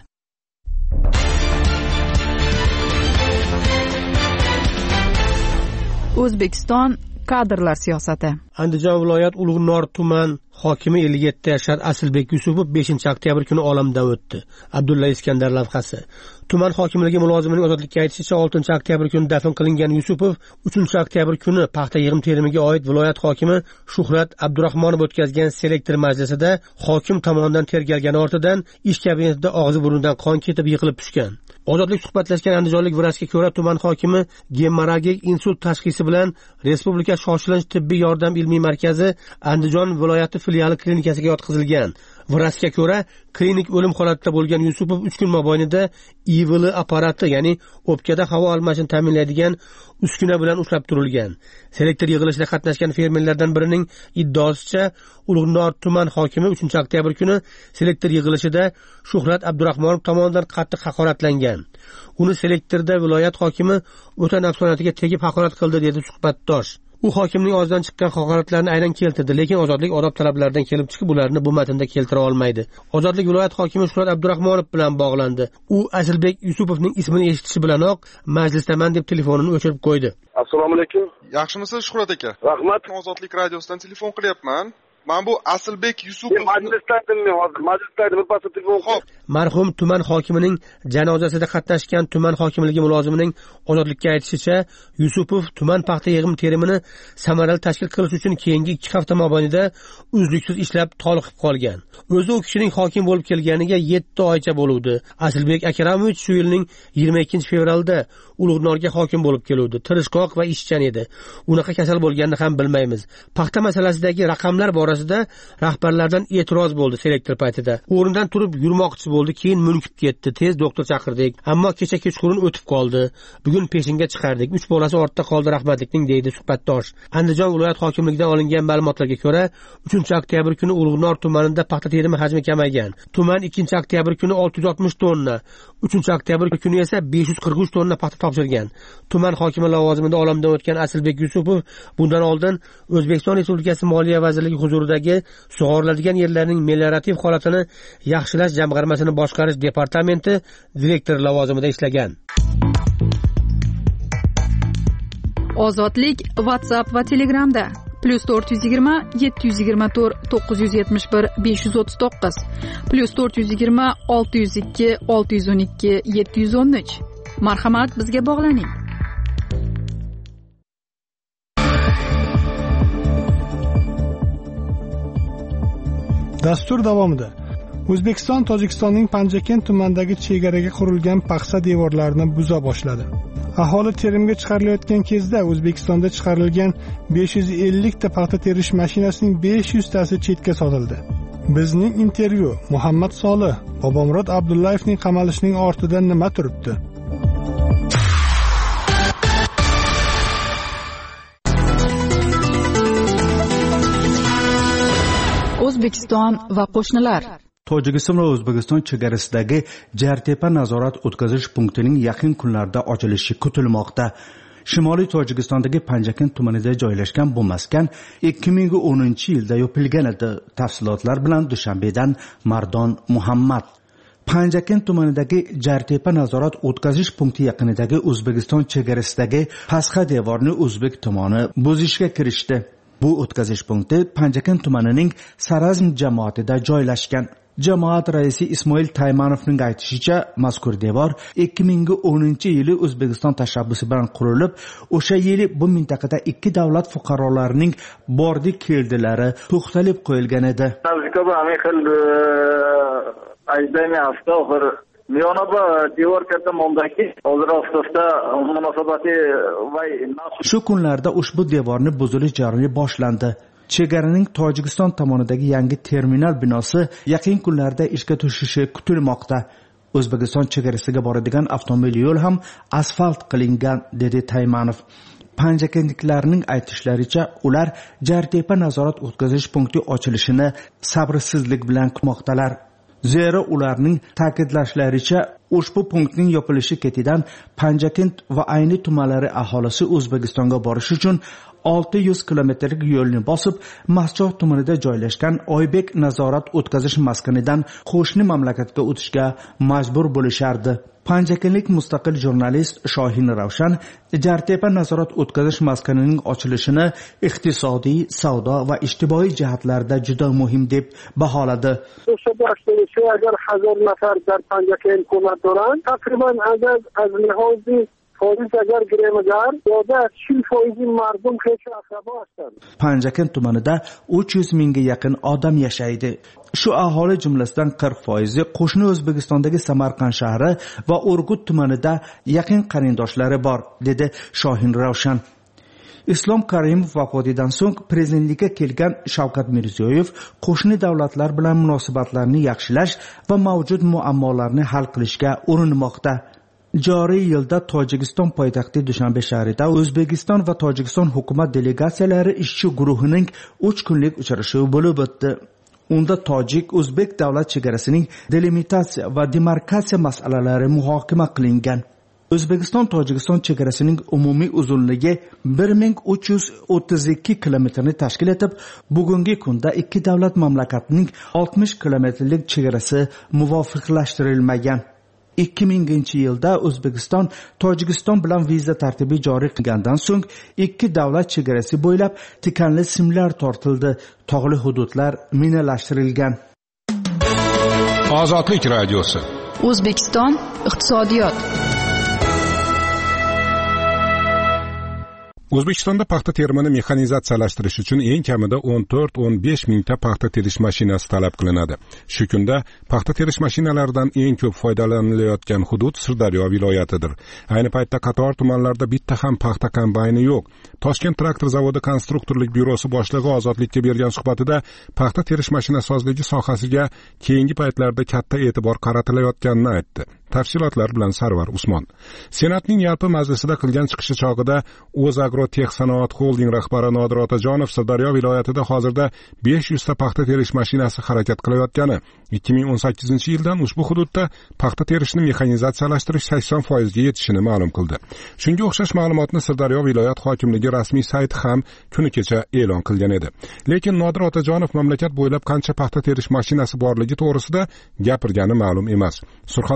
O'zbekiston kadrlar siyosati. Andijon viloyat Ulug'nor tuman hokimi 57 yashar Asilbek Yusupov 5-oktyabr kuni olamdan o'tdi. Abdulla Iskandar lavhasi. Tuman hokimligi mulozimining ozodlikka aytishicha 6-oktyabr kuni dafn qilingan Yusupov 3-oktyabr kuni paxta yig'im terimiga oid viloyat hokimi Shuhrat Abdurahmonov o'tkazgan selektor majlisida hokim tomonidan tergalgani ortidan ish kabinetida og'zi burnidan qon ketib yiqilib tushgan. Ozodlik suhbatlashgan andijonlik vrachga ko'ra, tuman hokimi gemorragik insult tashxisi bilan Respublika shoshilinch tibbiy yordam ilmiy markazi Andijon viloyati filiali klinikasiga yotqizilgan. Vrachga ko'ra, klinik o'lim holatida bo'lgan Yusupov 3 kun mobaynida IVL apparati, ya'ni o'pkada havo almashini ta'minlaydigan uskuna bilan ushlab turilgan. Selektor yig'ilishida qatnashgan fermerlardan birining iddaosicha, Ulug'nor tuman hokimi 3-oktyabr kuni selektor yig'ilishida Shuhrat Abdurahmonov tomonidan qattiq haqoratlangan. Uni selektorda viloyat hokimi o'ta nafsoniyatiga tegib haqorat qildi, dedi suhbatdosh. U hokimning og'zidan chiqqan haqoratlarni aynan keltirdi, lekin ozodlik odob talablaridan kelib chiqib ularni bu matnda keltira olmaydi. Ozodlik viloyat hokimi Shuhrat Abdurahmonov bilan bog'landi. U Asilbek Yusupovning ismini eshitishi bilanoq majlisdaman deb telefonini o'chirib qo'ydi. Assalomu alaykum. Yaxshimisiz Shuhrat aka? Rahmat. Ozodlik radiosidan telefon qilyapman. Men bu Asilbek Yusupov majlisdaydim, birpasda telefon qilib. Marhum tuman hokimining janozasida qatnashgan tuman hokimligi mulozimining ozodlikka aytishicha, Yusupov tuman paxta yig'im terimini samarali tashkil qilish uchun keyingi 2 hafta mobaynida uzluksiz ishlab toliqib qolgan. O'zi u kishining hokim bo'lib kelganiga 7 oycha bo'luvdi. Asilbek Akramovich shu yilning 22-fevralda Ulug'norga hokim bo'lib keluvdi. Tirishqoq va ishchan edi. Unaqa kasal bo'lganini ham bilmaymiz. Paxta masalasidagi raqamlar borasida rahbarlardan e'tiroz bo'ldi selektor paytida. O'rnidan turib yurmoqchi bo'ldi, keyin munkib ketdi. Tez doktor chaqirdik, ammo kecha kechqurun o'tib qoldi. Bugun peshinga chiqardik. 3 bolasi ortda qoldi rahmatlikning, deydi suhbatdosh. Andijon viloyat hokimligidan olingan ma'lumotlarga ko'ra, 3-oktyabr kuni Ulug'nor tumanida paxta terimi hajmi kamaygan. Tuman 2-oktyabr kuni 660 tonna, 3-oktyabr kuni esa 543 tonna paxta topshirgan. Tuman hokimi lavozimida olamdan o'tgan Asilbek Yusupov bundan oldin O'zbekiston Respublikasi Moliya vazirligi huzuridagi sug'oriladigan yerlarning meliorativ holatini yaxshilash jamg'armasini boshqarish departamenti direktori lavozimida ishlagan. Ozodlik WhatsApp va Telegramda +420 724 971 539 +420 602 612 713. Marhamat, bizga bog'laning. Dastur davomida O'zbekiston Tojikistonning Panjakent tumanidagi chegaraga qurilgan paxsa devorlarini buza boshladi. Aholi terimga chiqarilayotgan kezda O'zbekistonda chiqarilgan 550 ta paxta terish mashinasining 500 tasi chetga sotildi. Bizning intervyu Muhammad Solih Bobomurod Abdullayevning qamalishining ortidan nima turibdi? O'zbekiston va qo'shnilar. Tojikiston va O'zbekiston chegarasidagi Jartepa nazorat o'tkazish punktining yaqin kunlarda ochilishi kutilmoqda. Shimoliy Tojikistondagi Panjakent tumanida joylashgan bu maskan 2010-yilda yopilgan edi. Tafsilotlar bilan Dushanbedan Mardon Muhammad. Panjakent tumanidagi Jartepa nazorat o'tkazish punkti yaqinidagi O'zbekiston chegarasidagi pasxa devorni o'zbek tomoni buzishga kirishdi. Bu o'tkazish punkti Panjakent tumanining Sarazm jamoatida joylashgan. Jamoat raisi Ismoil Taymanovning aytishicha, mazkur devor 2010-yili O'zbekiston tashabbusi bilan qurilib, o'sha yili bu mintaqada ikki davlat fuqarolarining bordi keldilari to'xtalib qo'yilgan edi. Shu kunlarda ushbu devorni buzilish jarayoni boshlandi. Chegaraning Tojikiston tomonidagi yangi terminal binosi yaqin kunlarda ishga tushishi kutilmoqda. O'zbekiston chegarasiga boradigan avtomobil yo'l ham asfalt qilingan, dedi Taymanov. Panjakentliklarning aytishlaricha, ular Jartepa nazorat o'tkazish punkti ochilishini sabrsizlik bilan kutmoqdalar. Zero ularning ta'kidlashlaricha, ushbu punktning yopilishi ketidan Panjakent va ayni tumanlari aholisi O'zbekistonga borish uchun 600 kilometrlik yo'lni bosib, Maschoq tumanida joylashgan Oybek nazorat o'tkazish maskanidan qo'shni mamlakatga o'tishga majbur bo'lishardi. Panjakentlik mustaqil jurnalist Shohin Ravshan Jartepa nazorat o'tkazish maskanining ochilishini iqtisodiy, savdo va ijtimoiy jihatlarda juda muhim deb baholadi. اگر 1000 نفر در پنجکین حکومت دارن تقریبا از لحاظ فایز اگر گرمگر یاده 40% مردم خیش اقربا هستند. Panjakent tumanida 300 mingga yaqin odam yashaydi. Shu aholi jumlasidan 40% qo'shni O'zbekistondagi Samarqand shahri va Urgut tumanida yaqin qarindoshlari bor, dedi Shohin Ravshan. Islom Karimov vafotidan so'ng prezidentlikka kelgan Shavkat Mirziyoyev qo'shni davlatlar bilan munosabatlarni yaxshilash va mavjud muammolarni hal qilishga urinmoqda. Joriy yilda Tojikiston poytaxti Dushanbe shahrida O'zbekiston va Tojikiston hukumat delegatsiyalari ishchi guruhining 3 kunlik uchrashuvi bo'lib o'tdi. Unda tojik-o'zbek davlat chegarasining delimitatsiya va demarkatsiya masalalari muhokama qilingan. O'zbekiston Tojikiston chegarasining umumiy uzunligi 1332 kilometrni tashkil etib, bugungi kunda ikki davlat mamlakatining 60 kilometrlik chegarasi muvofiqlashtirilmagan. 2000-yilda O'zbekiston Tojikiston bilan viza tartibi joriy qilgandan so'ng ikki davlat chegarasi bo'ylab tikanli simlar tortildi, tog'li hududlar minalashtirilgan. Ozodlik radiosi. O'zbekiston iqtisodiyot. O'zbekistonda paxta terimini mexanizatsiyalashtirish uchun eng kamida 14-15 mingta paxta terish mashinasi talab qilinadi. Shu kunda paxta terish mashinalaridan eng ko'p foydalanilayotgan hudud Sirdaryo viloyatidir. Ayni paytda qator tumanlarda bitta ham paxta kombayni yo'q. Toshkent traktor zavodi konstruktorlik byurosi boshlig'i Ozodlikka bergan suhbatida paxta terish mashinasozligi sohasiga keyingi paytlarda katta e'tibor qaratilayotganini aytdi. Tafsilotlar bilan Sarvar Usmon. Senatning yalpi majlisida qilgan chiqishi chog'ida O'zagro Texsanoat Holding rahbari Nodir Otajonov Sirdaryo viloyatida hozirda 500 ta paxta terish mashinasi harakat qilayotgani, 2018-yildan ushbu hududda paxta terishni mexanizatsiyalashtirish 80% ga yetishini ma'lum qildi. Shunga o'xshash ma'lumotni Sirdaryo viloyat hokimligi rasmiy sayti ham kuni kecha e'lon qilgan edi. Lekin Nodir Otajonov mamlakat bo'ylab qancha paxta terish mashinasi borligi to'g'risida gapirgani ma'lum emas. Surxondaryo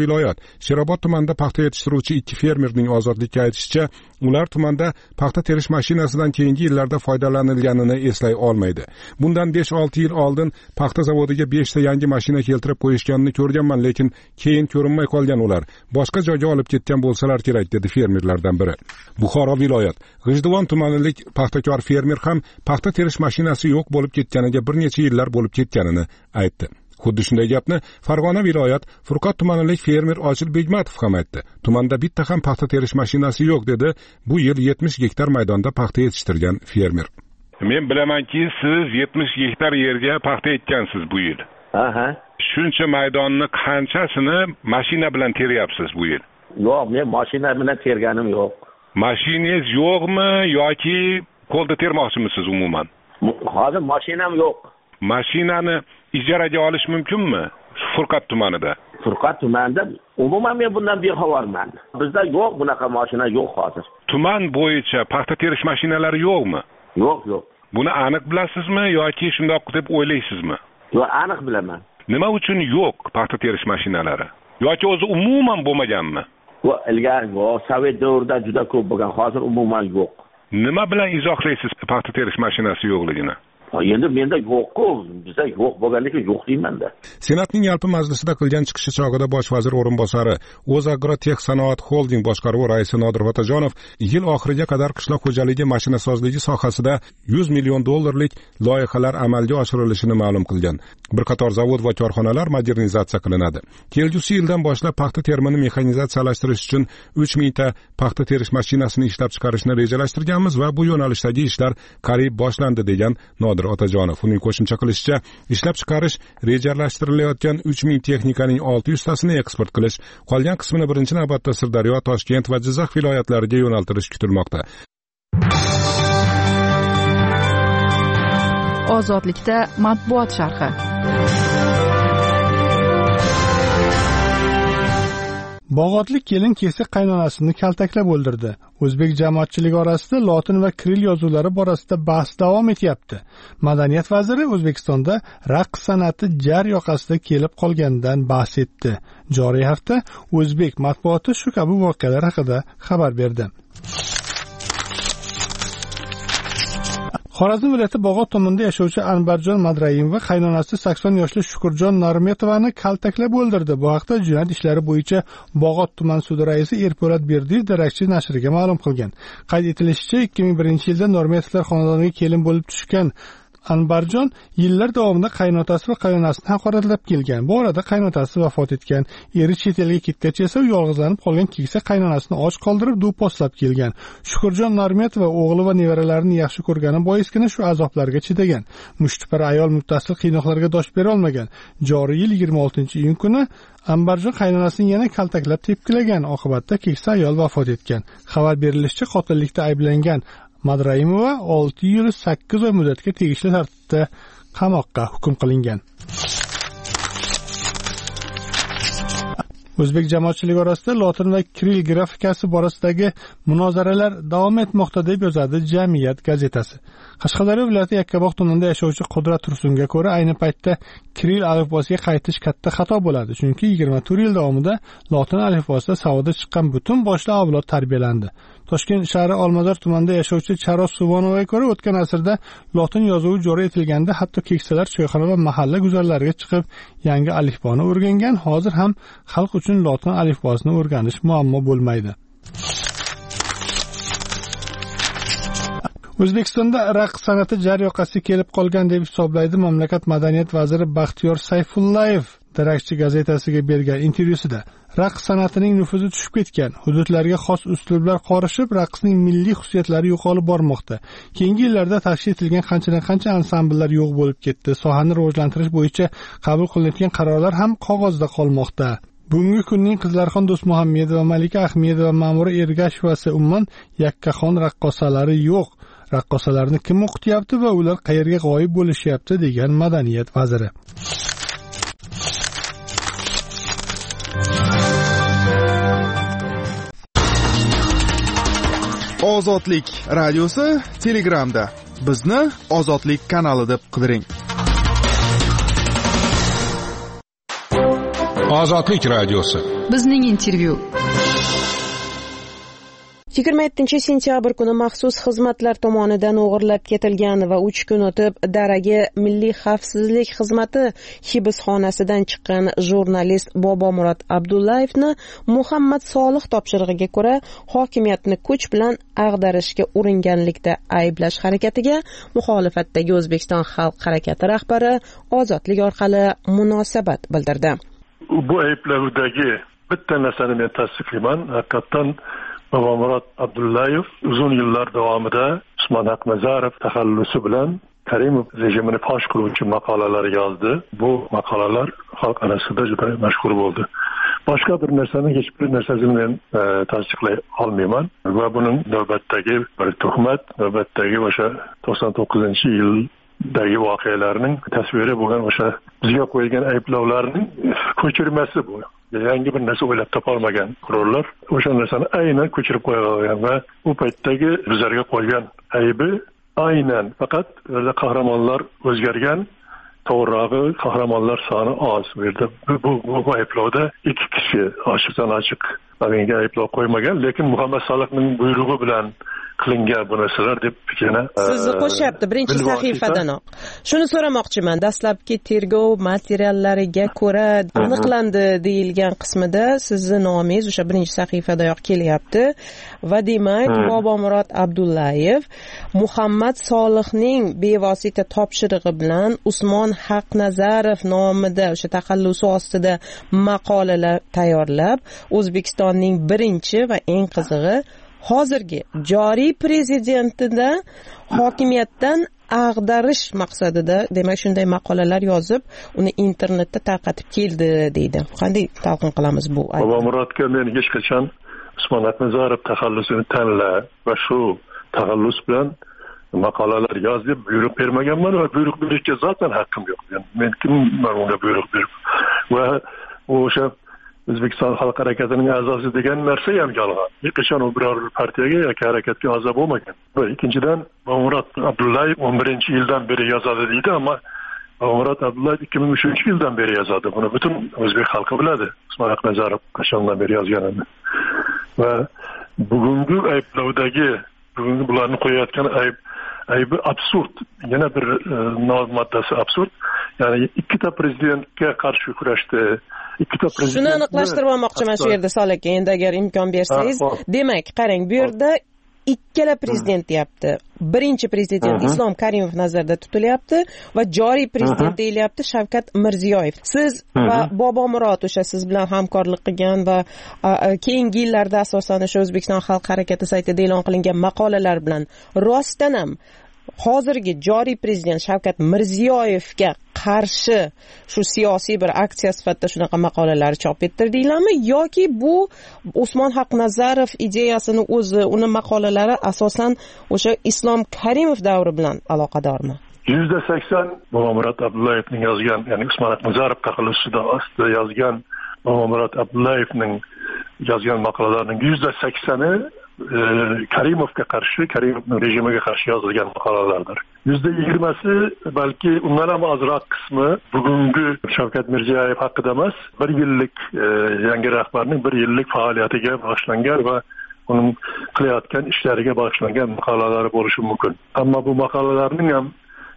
viloyat. Sherobod tumanida paxta yetishtiruvchi 2 fermerning Ozodlikka aytishicha, ular tumanda paxta terish mashinasidan keyingi yillarda foydalanilganini eslay olmaydi. Bundan 5-6 yil oldin paxta zavodiga 5 ta yangi mashina keltirib qo'yishganini ko'rganman, lekin keyin ko'rinmay qolgan ular. Boshqa joyga olib ketgan bo'lsalar kerak, dedi fermerlardan biri. Buxoro viloyat. G'ijduvon tumanilik paxtakor fermer ham paxta terish mashinasi yo'q bo'lib ketganiga bir necha yillar bo'lib ketganini aytdi. Xuddi shunday gapni Farg'ona viloyat Furqat tumanilik fermer Ochil Begmatov ham aytdi. Tumanda bitta ham paxta terish mashinasi yo'q, dedi bu yil 70 gektar maydonda paxta yetishtirgan fermer. Men bilamanki, siz 70 gektar yerga paxta ekkansiz bu yil. Aha. Shuncha maydonni qanchasini mashina bilan teryapsiz bu yil? Yo'q, men mashina bilan terganim yo'q. Mashinangiz yo'qmi yoki qo'lda termoqchimisiz umuman? Hozir mashinam yo'q. Mashinani ijaraga olish mumkinmi? Furqat tumanida. Furqat tumanida umuman men bundan bexabarman. Bizda yo'q, bunaqa mashina yo'q hozir. Tuman bo'yicha paxta terish mashinalari yo'qmi? Yo'q, yo'q. Buni aniq bilasizmi yoki shundoq deb o'ylaysizmi? Yo'q, aniq bilaman. Nima uchun yo'q paxta terish mashinalari? Yoki o'zi umuman bo'lmaganmi? Yo'q, ilgari yo'q, Sovet davrida juda ko'p bo'lgan, hozir umuman yo'q. Nima bilan izohlaysiz paxta terish mashinasi yo'qligini? Endi menda yo'q-ku, bizda yo'q bo'lganligi yo'q deyman-da. Senatning yalpi majlisida qilgan chiqishi chog'ida bosh vazir o'rinbosari O'zagrotech sanoat holding boshqaruvi raisi Nodir Otajonov yil oxiriga qadar qishloq xo'jaligi mashinasozligi sohasida $100 million loyihalar amalga oshirilishini ma'lum qilgan. Bir qator zavod va korxonalar modernizatsiya qilinadi. Kelgusi yildan boshlab paxta terimini mexanizatsiyalashtirish uchun 3000 ta paxta terish mashinasini ishlab chiqarishni rejalashtirganmiz va bu yo'nalishdagi ishlar qariyb boshlandi, degan Nodir Otajonov. Uning qo'shimcha qilishicha, ishlab chiqarish rejalashtirilayotgan 3000 texnikaning 600 tasini eksport qilish, qolgan qismini birinchi navbatda Sirdaryo, Toshkent va Jizzax viloyatlariga yo'naltirish kutilmoqda. Ozodlikda matbuot sharhi. Bog'otlik kelin kesi qaynonasini kaltaklab o'ldirdi. O'zbek jamoatchiligi orasida lotin va kiril yozuvlari borasida bahs davom etyapti. Madaniyat vaziri O'zbekistonda raqs san'ati jar yoqasida kelib qolganidan bahs etdi. Joriy hafta o'zbek matbuoti shu kabi voqealar haqida xabar berdi. Xorazm viloyati Bog'ot tumanida yashovchi Anbarjon Madraimova qaynonasi 80 yoshli Shukurjon Normetovani kaltaklab o'ldirdi. Bu haqda jinoyat ishlari bo'yicha Bog'ot tuman sudi raisi Erpo'lat Berdiyev darakchi nashriga ma'lum qilgan. Qayd etilishicha, 2001-yilda Normetovlar xonadoniga kelin bo'lib tushgan Anbarjon yillar davomida qaynotasi va qaynonasini haqoratlab kelgan. Bu orada qaynotasi vafot etgan. Eri chet elga ketgach esa yolg'izlanib qolgan keksa qaynonasini och qoldirib do'pposlab kelgan. Shukurjon Normetova o'g'li va nevaralarini yaxshi ko'rgani boisgina shu azoblarga chidagan. Mushtipar ayol muttasil qiynoqlarga dosh bera olmagan. Joriy yil 26-iyun kuni Anbarjon qaynonasini yana kaltaklab tepkilagan. Oqibatda keksa ayol vafot etgan. Xabar berilishicha, qotillikda ayblangan Madraimova 6 yil 8 oy muddatga tegishli tartibda qamoqqa hukm qilingan. O'zbek jamoatchiligi orasida lotin va kiril grafikasi borasidagi munozaralar davom etmoqda, deb yozadi Jamiyat gazetasi. Qashqadaryo viloyati Yakkabog' tumanida yashovchi Qudrat Tursunga ko'ra, ayni paytda kiril alifbosiga qaytish katta xato bo'ladi, chunki 24 yil davomida lotin alifbosida savodda chiqqan butun boshli avlod tarbiyalandi. Toshkent shahri Olmazor tumanida yashovchi Charos Suvonovaga ko'ra, o'tgan asrda lotin yozuvi joriy etilganda hatto keksalar choyxona va mahalla guzarlariga chiqib yangi alifboni o'rgangan. Hozir ham xalq uchun lotin alifbosini o'rganish muammo bo'lmaydi. O'zbekistonda raqs san'ati jar yoqasiga kelib qolgan deb hisoblaydi mamlakat madaniyat vaziri Baxtiyor Sayfullayev darakchi gazetasiga bergan intervyusida. Raqs san'atining nufuzi tushib ketgan, hududlarga xos uslublar qorishib, raqsning milliy xususiyatlari yo'qolib bormoqda. Keyingi yillarda tashkil etilgan qancha ansambllar yo'q bo'lib ketdi. Sohani rivojlantirish bo'yicha qabul qilingan qarorlar ham qog'ozda qolmoqda. Bugungi kunning Qizlarxon Do'stmuhammedova, Malika Ahmedova, Ma'mura Ergashevasi umuman yakkaxon raqqosalari yo'q. Raqqosalarni kim o'qityapti va ular qayerga g'oyib bo'lishyapti, degan madaniyat vaziri. Ozodlik radiosi Telegramda. Bizni Ozodlik kanali deb qidiring. Ozodlik radiosi. Bizning intervyu. 27-sentyabr kuni maxsus xizmatlar tomonidan o'g'irlab ketilgan va 3 kun o'tib daraga Milliy xavfsizlik xizmati hibsxonasidan chiqqan jurnalist Bobomurod Abdullayevni Muhammad Solih topshirig'iga ko'ra hokimiyatni kuch bilan ag'darishga uringanlikda ayblash harakatiga muxolifatdagi O'zbekiston xalq harakati rahbari Ozodlik orqali munosabat bildirdi. Bu ayblovdagi bitta narsani men tasdiqlayman. Haqiqatan Bobomurod Abdullayev uzun yillar davomida Usmon Haqnazarov taxallusi bilan Karimov rejimini fosh qiluvchi maqolalar yozdi. Bu maqolalar xalq arasida juda mashhur bo'ldi. Boshqa bir narsani hech bir narsasini men tasdiqlay olmayman va buning navbatdagi bir tuhmat, navbatdagi o'sha 99-yildagi voqealarning tasviri bo'lgan o'sha bizga qo'yilgan ayblovlarning ko'chirmasi bu. Yangi bir narsa o'ylab topolmagan qurollar o'sha narsani aynan ko'chirib qo'ygan va u paytdagi bizlarga qo'ygan aybi aynan faqat yerda qahramonlar o'zgargan, to'g'rirog'i qahramonlar soni oz. Bu yerda bu ayblovda 2 kishi ochiqdan ochiq menga ayblov qo'ymagan, lekin Muhammad Solihning buyrug'i bilan qilingan bu narsalar deb fikrini sizni qo'shyapti birinchi sahifadanoq. Shuni so'ramoqchiman. Dastlabki tergov materiallariga ko'ra aniqlandi deyilgan qismida sizni nomingiz o'sha birinchi sahifadayoq kelyapti va demak Bobomurod Abdullayev Muhammad Solihning bevosita topshirig'i bilan Usmon Haqnazarov nomida o'sha taxallusi ostida maqolalar tayyorlab O'zbekistonning birinchi va eng qizig'i hozirgi joriy prezidentida hokimiyatdan ag'darish maqsadida demak shunday maqolalar yozib uni internetda tarqatib keldi deydi. Qanday talqin qilamiz bu? Bobomurodga men hech qachon Usmon Haqnazarov taxallusini tanla va shu taxallus bilan maqolalar yoz deb buyruq bermaganman va buyruq berishga zaten haqqim yo'q. Men kimman unga buyruq berib va o'sha O'zbekiston xalq harakatining a'zosi degan narsa ham yolg'on. Hech qachon u biror partiyaga yoki harakatga a'zo bo'lmagan. Va ikkinchidan Bobomurod Abdullayev 11-yildan beri yozadi deydi, ammo Bobomurod Abdullayev 2003-yildan beri yozadi. Buni butun o'zbek xalqi biladi. Usmon Haqnazarov qachondan beri yozganini. Va bugungi ayblovdagi bularni qo'yayotgan aybi absurd. Yana bir moddasi absurd. Ya'ni ikkita prezidentga qarshi kurashdi. Shuni aniqlashtirib olmoqchiman shu yerda Solih aka, endi agar imkon bersangiz. Demak, qarang, bu yerda ikkala prezident deyapti. Birinchi prezident Islom Karimov nazarda tutilyapti va joriy prezident deyilyapti Shavkat Mirziyoyev. Siz va Bobomurod o'sha siz bilan hamkorlik qilgan va keyingi yillarda asosan o'sha O'zbekiston xalq harakati saytida e'lon qilingan maqolalar bilan rostdan ham hozirgi joriy prezident Shavkat Mirziyoyevga qarshi shu siyosiy bir aksiya sifatida shunaqa maqolalar chop ettirdinglarmi yoki bu Usmon Haqnazarov ideyasini o'zi, uni maqolalari asosan o'sha Islom Karimov davri bilan aloqadormi? 180 Bobomurod Abdullayevning yozgan, ya'ni Usmon Haqnazarov taxallusida ostida yozgan Bobomurod Abdullayevning yozgan maqolalarining 180i Karimovga qarshi, Karimovning rejimiga qarshi yozilgan maqolalardir. 20'si balki undan ham ozroq qismi bugungi Shavkat Mirziyoyev haqida emas, 1 yillik yangi rahbarning 1 yillik faoliyatiga bag'ishlangan va uning qilayotgan ishlariga bag'ishlangan maqolalari bo'lishi mumkin. Ammo bu maqolalarning ham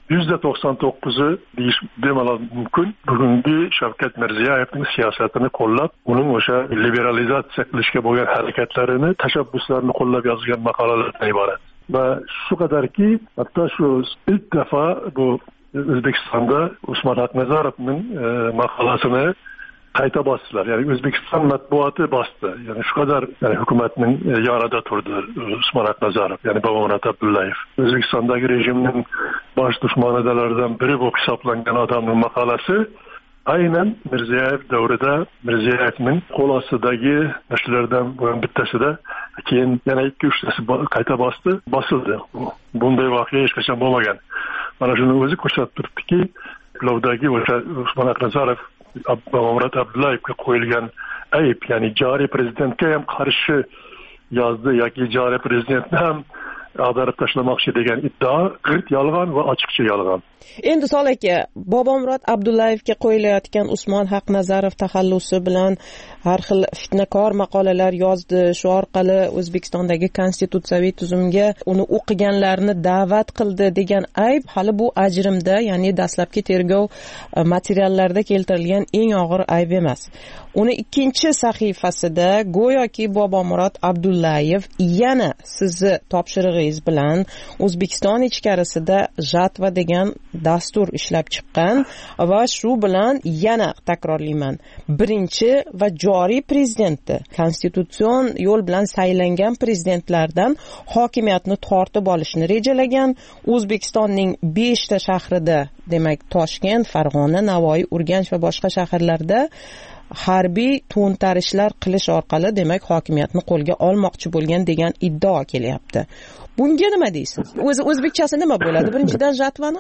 %99'i deyish mumkin bugungi Shavkat Mirziyoyevning siyosatini qo'llab, uning o'sha liberalizatsiya qilishga bo'lgan harakatlarini, tashabbuslarini qo'llab yozilgan maqolalardan iborat. Va shu qadarki, hatto shu ilk defa bu O'zbekistonda Usmon Haqnazarovning maqolasini qayta bosdilar. Ya'ni O'zbekiston matbuoti bosdi. Ya'ni shu qadar hukumatning yonida turdi Usmon Haqnazarov, ya'ni Bobomurod Abdullayev. O'zbekistondagi rejimning bosh dushmanlaridan biri bo'lib hisoblangan odamning maqolasi aynan Mirziyoyev davrida Mirziyoyevning qo'l ostidagi nashrlardan bo'lgan bittasida, keyin yana 2-3 tasi qayta bosildi. Bunday voqea hech qachon bo'lmagan. Mana shuni o'zi ko'rsatib turibdiki, lavdagi o'sha Usmon Haqnazarov Bobomurod Abdullayevga qo'yilgan ayb, ya'ni joriy prezidentga ham qarshi yozdi yoki joriy prezidentni ham ag'darib tashlamoqchi degan iddao g'irt yolg'on va ochiqcha yolg'on. Endi Sol aka, Bobomurod Abdullayevga qo'yilayotgan Usmon Haqnazarov taxallusi bilan har xil fitnakor maqolalar yozdi. Shu orqali O'zbekistondagi konstitutsiyaviy tuzumga uni o'qiganlarni da'vat qildi degan ayb hali bu ajrimda, ya'ni dastlabki tergov materiallarida keltirilgan eng og'ir ayb emas. Uni ikkinchi sahifasida go'yoki Bobomurod Abdullayev yana sizni topshirig'ingiz bilan O'zbekiston ichkarisida JATVA degan dastur ishlab chiqqan va shu bilan yana takrorlayman, birinchi va joriy prezidentni, konstitutsion yo'l bilan saylangan prezidentlardan hokimiyatni tortib olishni rejalagan. O'zbekistonning 5 ta shahrida, demak Toshkent, Farg'ona, Navoiy, Urganch va boshqa shaharlarda harbiy to'ntarishlar qilish orqali demak hokimiyatni qo'lga olmoqchi bo'lgan degan iddao kelyapti. Bunga nima deysiz? O'zbekchasi nima bo'ladi? Birinchidan JATVAni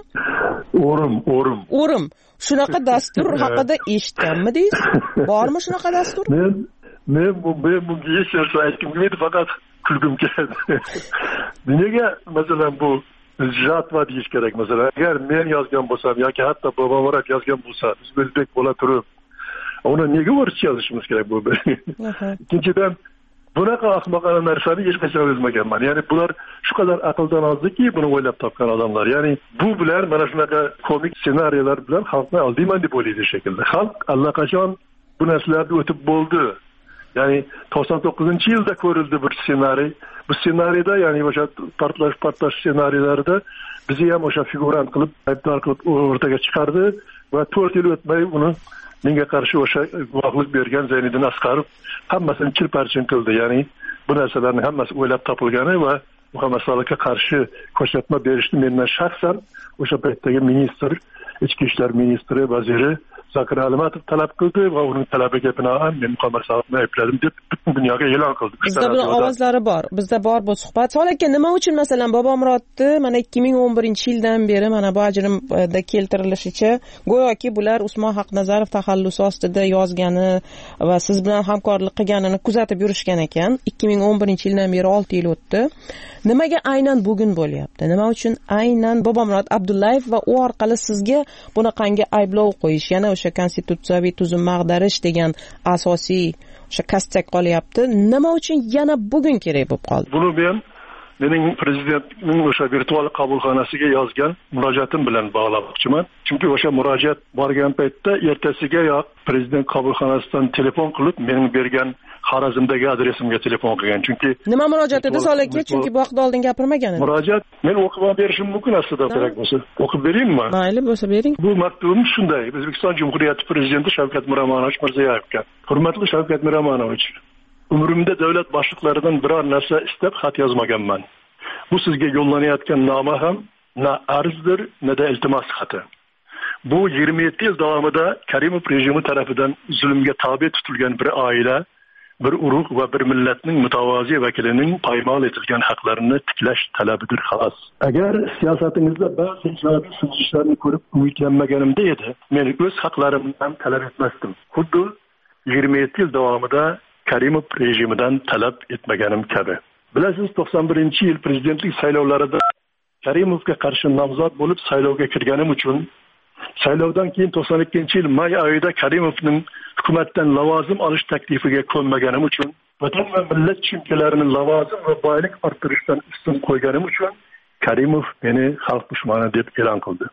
o'rim. Shunaqa dastur haqida eshitganmidingiz? Bormi shunaqa dastur? Men bunga hech narsa aytgim kelmaydi, faqat kulgim keladi. Nega masalan bu JATVA deyish kerak? Masalan, agar men yozgan bo'lsam yoki hatto Bobomurod yozgan bo'lsa, biz o'zbek bo'la turib uni nega o'rischa yozishimiz kerak bu? Ikkinchidan, bunaqa ahmoqona narsani hech qachon o'zmaganman. Ya'ni bular shu qadar aqldan ozdiki, buni o'ylab topgan odamlar. Ya'ni bu bilan mana shunaqa komik ssenariylar bilan xalqni aldayman deb o'ylaydi shekilli. Xalq allaqachon bu narsalarni o'tib bo'ldi. Ya'ni 99-yilda ko'rildi bir ssenariy. Bu ssenariyda, ya'ni o'sha portlash ssenariylarida bizni ham o'sha figurant qilib, aybdor qilib o'rtaga chiqardi va 4 yil o'tmay uni menga qarshi o'sha guvohlik bergan Zayniddin Asqarov hammasini chilparchin qildi. Ya'ni bu narsalarning hammasi o'ylab topilgani va Muhammad Salihga qarshi ko'rsatma berishni mendan shaxsan o'sha paytdagi ministr, ichki ishlar ministri, vaziri Zakir Alimatov talab qildi va uning talabiga binoan men Muhammad Salihni aybladim deb butun dunyoga e'lon qildi. Bizda buning ovozlari bor. Bizda bor bu suhbat. Sol aka, nima uchun masalan Bobomurodni mana 2011-yildan beri mana bu ajrimda keltirilishicha go'yoki bular Usmon Haqnazarov taxallusi ostida yozgani va siz bilan hamkorlik qilganini kuzatib yurishgan ekan. 2011-yildan beri 6 yil o'tdi. Nimaga aynan bugun bo'lyapti? Nima uchun aynan Bobomurod Abdullayev va u orqali sizga bunaqangi ayblov qo'yish, yana o'sha konstitutsiyaviy tuzum mag'darish degan asosiy o'sha kastak qolyapti? Nima uchun yana bugun kerak bo'lib qoldi? Buni mening prezidentning o'sha virtual qabulxonasiga yozgan murojaatim bilan bog'lamoqchiman. Chunki o'sha murojaat borgan paytda ertasigayoq prezident qabulxonasidan telefon qilib, mening bergan Xorazmdagi adresimga telefon qilgan. Chunki nima murojaat edi Sol aka? Chunki bu haqda oldin gapirmagan edi. Murojaat men o'qib berishim mumkin aslida, kerak bo'lsa. O'qib beraymi? Mayli bo'lsa bering. Bu maktubim shunday: O'zbekiston Jumhuriyati Prezidenti Shavkat Miromonovich Mirziyoyevga. Hurmatli Shavkat Miromonovich, umrimda davlat boshliqlaridan biror narsa istab xat yozmaganman. Bu sizga yo'llanayotgan noma ham na arzdir, na da iltimos xati. Bu 27 yil davomida Karimov rejimi tarafidan zulmga tabe tutilgan bir oila, bir urug' va bir millatning mutavozi vakilining poymol etilgan haqlarini tiklash talabidir xolos. Agar siyosatingizda ba'zi ijobiy siljishlarni ko'rib umidlanmaganimda edi, men o'z haqlarimdan talab etmasdim. Xuddi 27 yil davomida Karimov rejimidan talab etmaganim kabi. Bilasiz, 91-yil prezidentlik saylovlarida Karimovga qarshi nomzod bo'lib saylovga kirganim uchun, saylovdan keyin 92-yil may oyida Karimovning hukumatdan lavozim olish taklifiga ko'nmaganim uchun, vatan va millat tushunchalarini lavozim va boylik orttirishdan ustun qo'yganim uchun Karimov meni xalq dushmani deb e'lon qildi.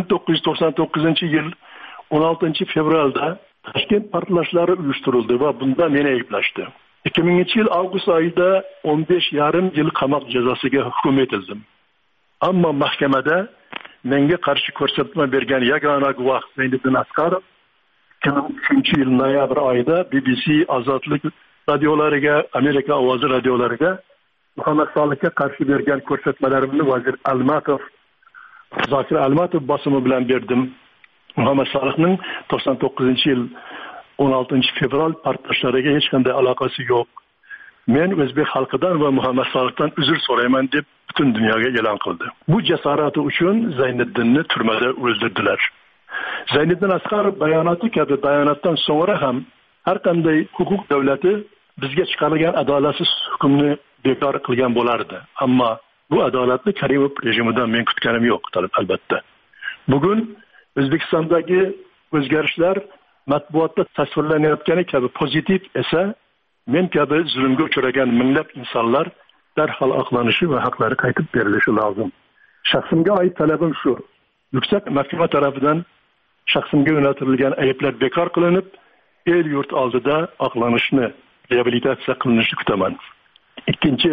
1999-yil 16 fevralda Toshkent portlashlari uyushtirildi va bunda meni ayblashdi. 2000-yil avgust oyida 15,5 yil qamoq jazosiga hukm etildim. Ammo mahkamada menga qarshi ko'rsatma bergan yagona guvoh Zayniddin Asqarov 2003-yil noyabr oyida BBC Ozodlik radiolariga, Amerika ovozi radiolariga Muhammad Salihga qarshi bergan ko'rsatmalarimni vazir Almatov, Zokir Almatov bosimi bilan berdim. Muhammad Salihning 99-yil 16 fevral portlashlariga hech qanday aloqasi yo'q. Men o'zbek xalqidan va Muhammad Salihdan uzr so'rayman deb butun dunyoga e'lon qildi. Bu jasorati uchun Zayniddinni turmada o'ldirdilar. Zayniddin Asqarov bayonoti kabi bayonotdan so'ngra ham har qanday huquq davlati bizga chiqarilgan adolatsiz hukmni bekor qilgan bo'lardi. Ammo bu adolatni Karimov rejimidan men kutganim yo'q, albatta. bugun O'zbekistondagi o'zgarishlar matbuotda tasvirlanayotgani kabi pozitiv esa men kabi zulmga uchragan minglab insonlar darhol oqlanishi va haqlari qaytib berilishi lozim. Shaxsimga oid talabim shu: yuksak mahkama tarafidan shaxsimga yo'naltirilgan ayblar bekor qilinib, el yurt oldida oqlanishni, reabilitatsiya qilinishini kutaman. Ikkinchi,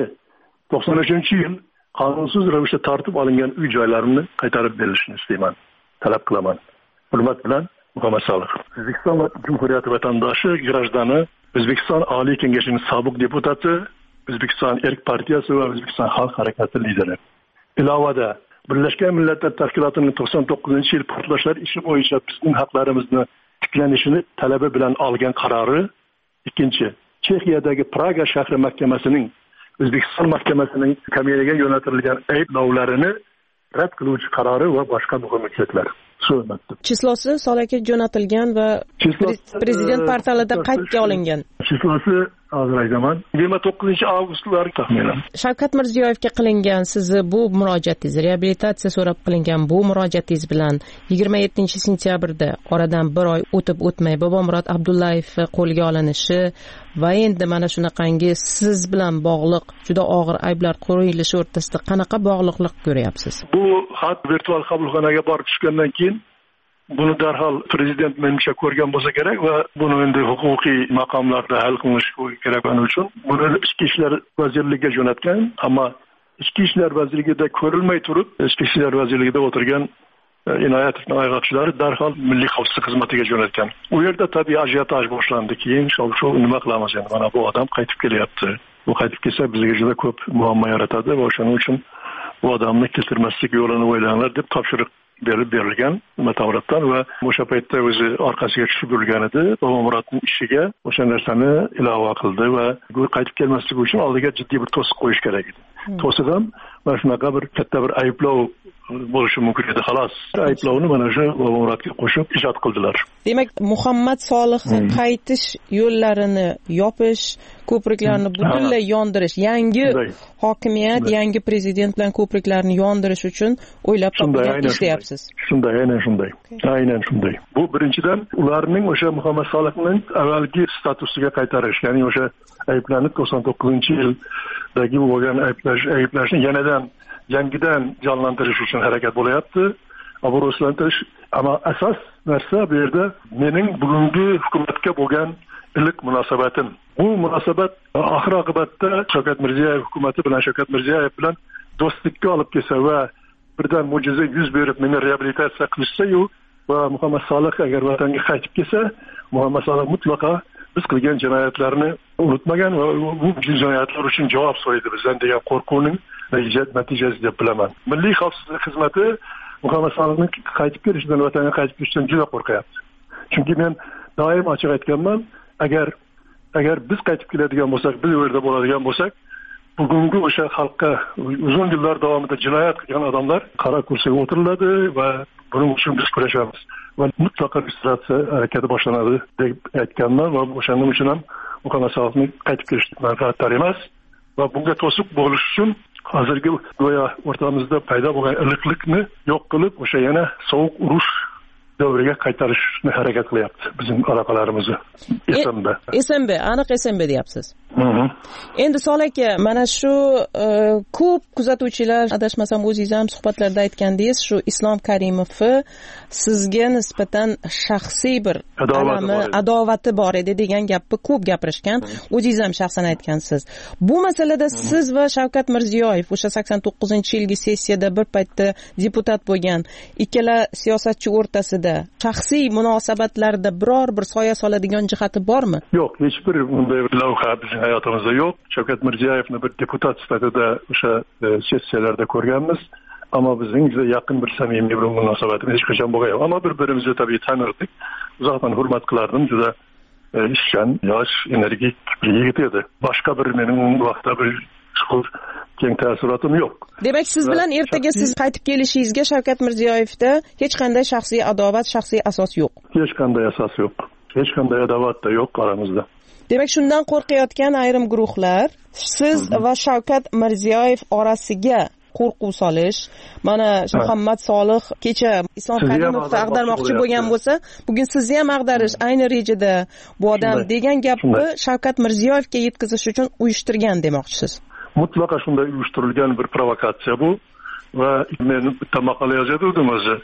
93-yil qonunsiz ravishda tortib olingan uy joylarimni qaytarib berilishini istayman, talab qilaman. Hurmat bilan, Muhammad Solih. O'zbekiston Jumhuriyati vatandoshi, grajdani, O'zbekiston Oliy Kengashining sobiq deputati, O'zbekiston Erk partiyasi va O'zbekiston Xalq harakati lideri. Ilovada Birlashgan Millatlar Tashkilotining 99-yil portlashlar ishi bo'yicha bizning haqlarimizni tiklanishini talabi bilan olgan qarori. Ikkinchi, Chexiyadagi Praga shahri mahkamasining O'zbekiston mahkamasining Kameraga yo'naltirilgan ayblovlarini rad qiluvchi qarori va boshqa muhim hujjatlar. Chislosi Solihga jo'natilgan va prezident portalida qaydga olingan. Chislosi hozir aytaman 29-avgustlar taxminan. Shavkat Mirziyoyevga qilingan sizni bu murojaatingiz, reabilitatsiya so'rab qilingan bu murojaatingiz bilan 27-sentyabrda oradan bir oy o'tib o'tmay Bobomurod Abdullayev qo'lga olinishi va endi mana shunaqangi siz bilan bog'liq juda og'ir ayblar qo'yilishi o'rtasida qanaqa bog'liqlik ko'ryapsiz? Bu xat virtual qabulxonaga borib tushgandan keyin buni darhol prezident menimcha ko'rgan bo'lsa kerak va buni endi huquqiy maqomlarda hal qilish kerak bo'lgani uchun buni Ichki ishlar vazirligiga jo'natgan, ammo Ichki ishlar vazirligida ko'rilmay turib, Ichki ishlar vazirligida o'tirgan Inoyatovning ayg'oqchilari darhol Milliy xavfsizlik xizmatiga jo'natgan. U yerda tabiiy ajiotaj boshlandi. Keyin shu nima qilamiz endi? Mana bu odam qaytib kelyapti. Bu qaytib kelsa bizga juda ko'p muammo yaratadi va shuning uchun bu odamni keltirmaslik yo'lini o'ylanglar deb topshiriq berilgan Matavrotdan va o'sha paytda o'zi orqasiga tushib yurgan edi. Bobomurodning ishiga o'sha narsani ilova qildi va qaytib kelmasligi uchun oldiga jiddiy bir to'siq qo'yish kerak edi. To'siq ham mana shunaqa bir katta bir ayblov bo'lishi mumkin edi. Xolos, ayblovni mana shu Bobomurodga qo'shib ijod qildilar. Demak, Muhammad Solihni qaytish yo'llarini yopish, ko'priklarni butunlay yondirish, yangi hokimiyat, yangi prezident bilan ko'priklarni yondirish uchun o'ylab topilgan ishlayapsiz. Shunday, aynan shunday. Bu birinchidan ularning o'sha Muhammad Solihning avvalgi statusiga qaytarish, ya'ni o'sha ayblanib 99-yildagi bo'lgan ayblashni yangidan jonlantirish uchun harakat bo'layapti. Obro'slantirish, ammo asos narsa bu yerda mening bugungi hukumatga bo'lgan iliq munosabatim. Bu munosabat oxir oqibatda Shavkat Mirziyoyev hukumati bilan Shavkat Mirziyoyev bilan do'stlikka olib kelsa va birdan mo'jiza yuz berib meni reabilitatsiya qilishsa-yu va Muhammad Solih agar vatanga qaytib kelsa, Muhammad Solih mutlaqo biz qilgan jinoyatlarni unutmagan va bu jinoyatlar uchun javob so'raydi bizdan degan qo'rquvning natijasi deb bilaman. Milliy xavfsizlik xizmati Muhammad Solihning qaytib kelishidan, vatanga qaytib kelishidan juda qo'rqyapti. Chunki men doim ochiq aytganman, agar biz qaytib keladigan bo'lsak, biz u yerda bo'ladigan bo'lsak, bugungi o'sha xalqqa uzun yillar davomida jinoyat qilgan odamlar qora kursiga o'tiriladi va buning uchun biz kurashamiz. Va mutlaqo restavratsiya harakati boshlanadi deb aytganman va o'shaning uchun ham Muhammad Solihning qaytib kelishlik manfaatlari emas va bunga to'siq bo'lish uchun hozirgi go'yo o'rtamizda paydo bo'lgan iliqlikni yo'q qilib, o'sha yana sovuq urush davriga qaytarishni harakat qilyapti bizim aloqalarimizni. SMB, aniq SMB deyapsiz. Endi Solih aka, mana shu ko'p kuzatuvchilar, adashmasam o'zingiz ham suhbatlarda aytgandingiz, shu Islom Karimovni sizga nisbatan shaxsiy bir adovati bor edi degan gapni ko'p gapirishgan. O'zingiz ham shaxsan aytgansiz. Bu masalada siz va Shavkat Mirziyoyev o'sha 89-yilgi sessiyada bir paytda deputat bo'lgan ikkala siyosatchi o'rtasida shaxsiy munosabatlarda biror bir soya soladigan jihati bormi? Yo'q, hech bir bunday lavha bizning hayotimizda yo'q. Shavkat Mirziyoyevni bir deputat sifatida o'sha sessiyalarda ko'rganmiz, ammo bizning juda yaqin bir samimiy bir munosabatimiz hech qachon bo'lgan yo'q. Ammo bir-birimizni tabiiy tanirdik. Uzoqdan hurmat qilardim, juda ishchan, yosh, energik bir yigit edi. Boshqa bir mening u vaqtda bir chuqur keng ta'sirotim yo'q. Demak, siz bilan ertaga siz qaytib kelishingizga Shavkat Mirziyoyevda hech qanday shaxsiy adovat, shaxsiy asos yo'q. Hech qanday asos yo'q. Hech qanday adovat da yo'q aramizda. Demak, shundan qo'rqayotgan ayrim guruhlar siz va Shavkat Mirziyoyev orasiga qo'rquv solish, mana Muhammad Solih kecha Islom Karimovni ag'darmoqchi bo'lgan bo'lsa, bugun sizni ham ag'darish ayni rejada bu odam degan gapni Shavkat Mirziyoyevga yetkazish uchun uyushtirgan demoqchisiz. Mutlaqo shunday uyushtirilgan bir provokatsiya bu. Va men bitta maqola yozadim o'zi.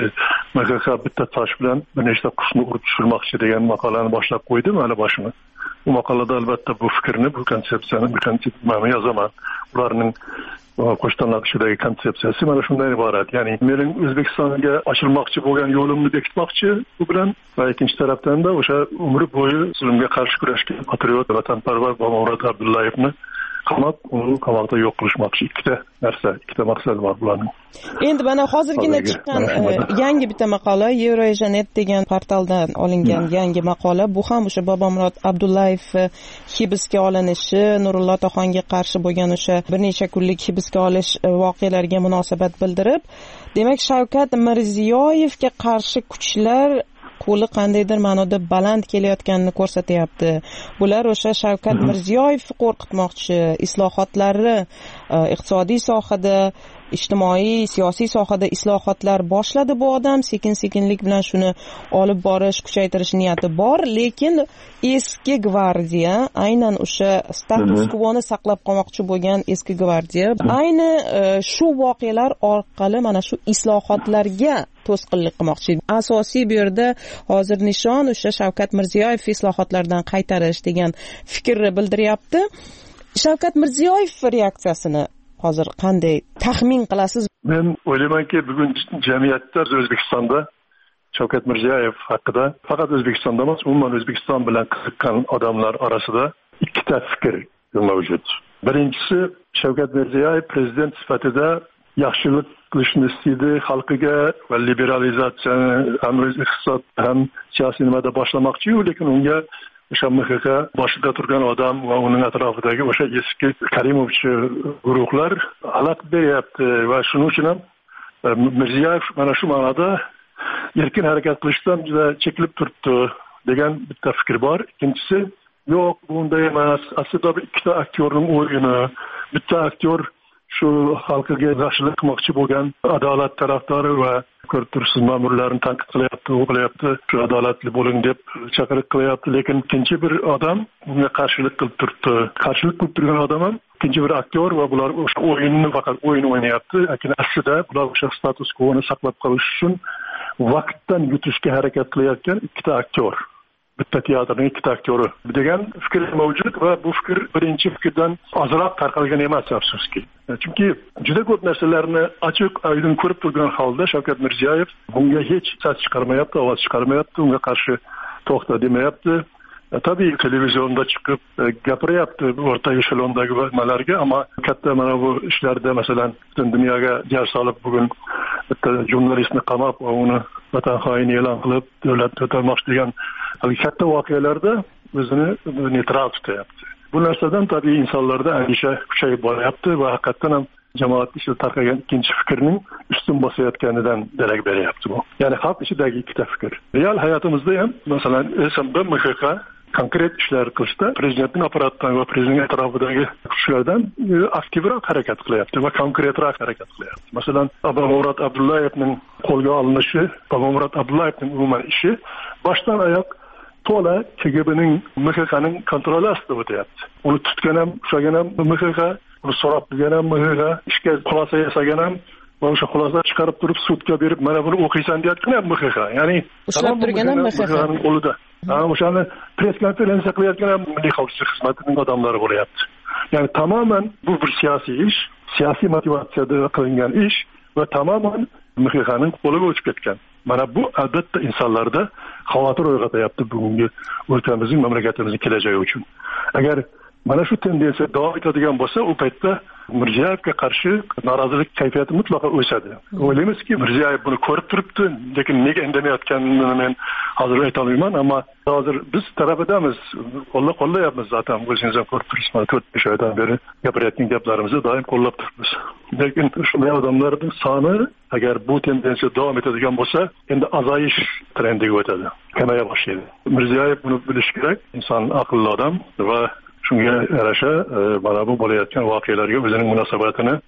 MXX bitta tosh bilan bir nechta qushni urib tushirmoqchi degan maqolani boshlab qo'ydim hali boshini. Bu maqolada albatta bu fikrni, bu konsepsiyani men yozaman. Ularning qo'shtanlashidagi konsepsiyasi mana shundan iborat. Ya'ni mening O'zbekistonga ochilmoqchi bo'lgan yo'limni bekitmoqchi bu bilan va ikkinchi tarafdan da o'sha umri bo'yi zulmga qarshi kurashgan patriot, vatanparvar Bobomurod Abdullayevni qamab, uni qamoqda yo'q qilishmoqchi. Ikkita maqsad bor bularning. Endi mana hozirgina chiqqan yangi bitta maqola Euroasia.net degan portaldan olingan yangi maqola. Bu ham o'sha Bobomurod Abdullayev hibsga olinishi, Nurullo To'xonga qarshi bo'lgan o'sha bir necha kunlik hibsga olish voqealariga munosabat bildirib, demak Shavkat Mirziyoyevga qarshi kuchlar qo'li qandaydir ma'noda baland kelayotganini ko'rsatyapti. Bular o'sha Shavkat Mirziyoyevni qo'rqitmoqchi, islohotlarni iqtisodiy sohada, ijtimoiy, siyosiy sohada islohotlar boshladi bu odam, sekin-sekinlik bilan shuni olib borish, kuchaytirish niyati bor, lekin eski gvardiya, aynan o'sha status quoni saqlab qolmoqchi bo'lgan eski gvardiya, ayni shu voqealar orqali mana shu islohotlarga to'sqinlik qilmoqchi. Asosiy bu yerda hozir nishon o'sha Shavkat Mirziyoyev islohotlardan qaytarish degan fikrni bildiryapti. Shavkat Mirziyoyev reaksiyasini hozir qanday taxmin qilasiz? Men o'ylaymanki, bugun jamiyatda O'zbekistonda Shavkat Mirziyoyev haqida faqat O'zbekistonda emas, umuman O'zbekiston bilan qiziqqan odamlar orasida ikkita fikr mavjud. Birinchisi, Shavkat Mirziyoyev prezident sifatida yaxshilik qilishni istaydi, xalqiga va liberalizatsiyani ham iqtisod ham siyosiy nimada boshlamoqchi-yu, lekin unga o'sha MXX boshida turgan odam va uning atrofidagi o'sha eski Karimovchi guruhlar xalaqit beryapti va shuning uchun ham Mirziyoyev mana shu ma'noda erkin harakat qilishdan juda cheklib turibdi degan bitta fikr bor. Ikkinchisi, yo'q, bunday emas. Aslida ikkita aktyorning o'yini, bitta aktyor shu xalqiga yaxshilik qilmoqchi bo'lgan adolat tarafdori va ko'rib turibsiz, ma'murlarni tanqid qilyapti, shu adolatli bo'ling deb chaqiriq qilyapti, lekin ikkinchi bir odam bunga qarshilik qilib turibdi. Qarshilik qilib turgan odam ham ikkinchi bir aktyor va bular o'sha o'yinni faqat o'yin o'ynayapti, lekin aslida bular o'sha status quoni saqlab qolish uchun vaqtdan yutishga harakat qilayotgan ikkita aktyor. Bitta teatrning ikkita aktyori degan fikr mavjud va bu fikr birinchi fikrdan ozroq tarqalgan emas, afsuski. Chunki juda ko'p narsalarni ochiq oydin ko'rib turgan holda Shavkat Mirziyoyev bunga hech sas chiqarmayapti, ovoz chiqarmayapti, unga qarshi to'xta demayapti. Tabii televizionda chiqib gapiryapti o'rta eshelondagi nimalarga, ammo katta mana bu ishlarda masalan butun dunyoga jar solib bugun bitta jurnalistni qamab va uni vatan xoini e'lon qilib davlat to'tarmoqchi degan katta voqealarda o'zini neytral tutyapti. Bu narsadan tabii insonlarda andisha kuchayib boryapti va haqiqatan ham jamoat ichida tarqagan ikkinchi fikrning ustun bosayotganidan darak beryapti bu. Ya'ni xalq ichidagi ikkita fikr. Real hayotimizda ham masalan SMB MXX konkret ishlar qilishda prezidentning apparatidan va prezident atrofidagi kuchlardan aktivroq harakat qilyapti va konkretroq harakat qilyapti. Masalan, Bobomurod Abdullayevning qo'lga olinishi, Bobomurod Abdullayevning umuman ishi boshdan oyoq to'la KGBning MXXning kontroli ostida o'tyapti. Uni tutgan ham, ushlagan ham MXX, uni so'rab bilgan ham MXX, ishga xulosa yasagan ham va o'sha xulosa chiqarib turib sudga berib, mana buni o'qiysan deyotgan ham MXX. Ya'ni ushlab turgan ham MXXning qo'lida. O'shani press konferensiya qilayotgan ham Milliy xavfsizlik xizmatining odamlari bo'lyapti. Ya'ni tamoman bu bir siyosiy ish, siyosiy motivatsiyada qilingan ish va tamoman MXXning qo'liga o'tib ketgan. Mana bu albatta insonlarda xavotir uyg'otyapti bugungi o'lkamizning, mamlakatimizning kelajagi uchun. Agar mana shu tendensiya davom etadigan bo'lsa, u paytda Mirziyoyevga qarshi norozilik kayfiyati mutlaqo o'sadi. O'ylaymizki, Mirziyoyev buni ko'rib turibdi, lekin nega indamayotganini men hozir ayta olmayman, ammo hozir biz tarafidamiz, qo'llayapmiz zaten, o'zingiz ham ko'rib turibsiz, 4-5 oydan beri gapirayotgan gaplarimizni doim qo'llab turibmiz. Lekin shunday odamlarning soni agar bu tendensiya davom etadigan bo'lsa, endi azayish trendiga o'tadi, kamaya boshlaydi. Mirziyoyev buni bilishi kerak, inson aqlli odam va shunga yarasha mana bu bo'layotgan voqealarga o'zining munosabatini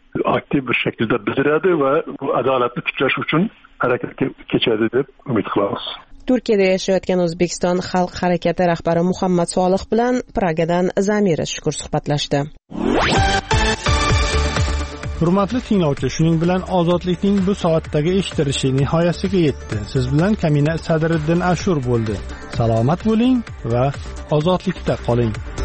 aktiv bir shaklda bildiradi va bu adolatni tiklash uchun harakatga kechadi deb umid qilamiz. Turkiyada yashayotgan O'zbekiston xalq harakati rahbari Muhammad Solih bilan Pragadan Zamira Shukur suhbatlashdi. Hurmatli tinglovchi, shuning bilan ozodlikning bu soatdagi eshittirishi nihoyasiga yetdi. Siz bilan Kamina Sadriddin Ashur bo'ldi. Salomat bo'ling va ozodlikda qoling.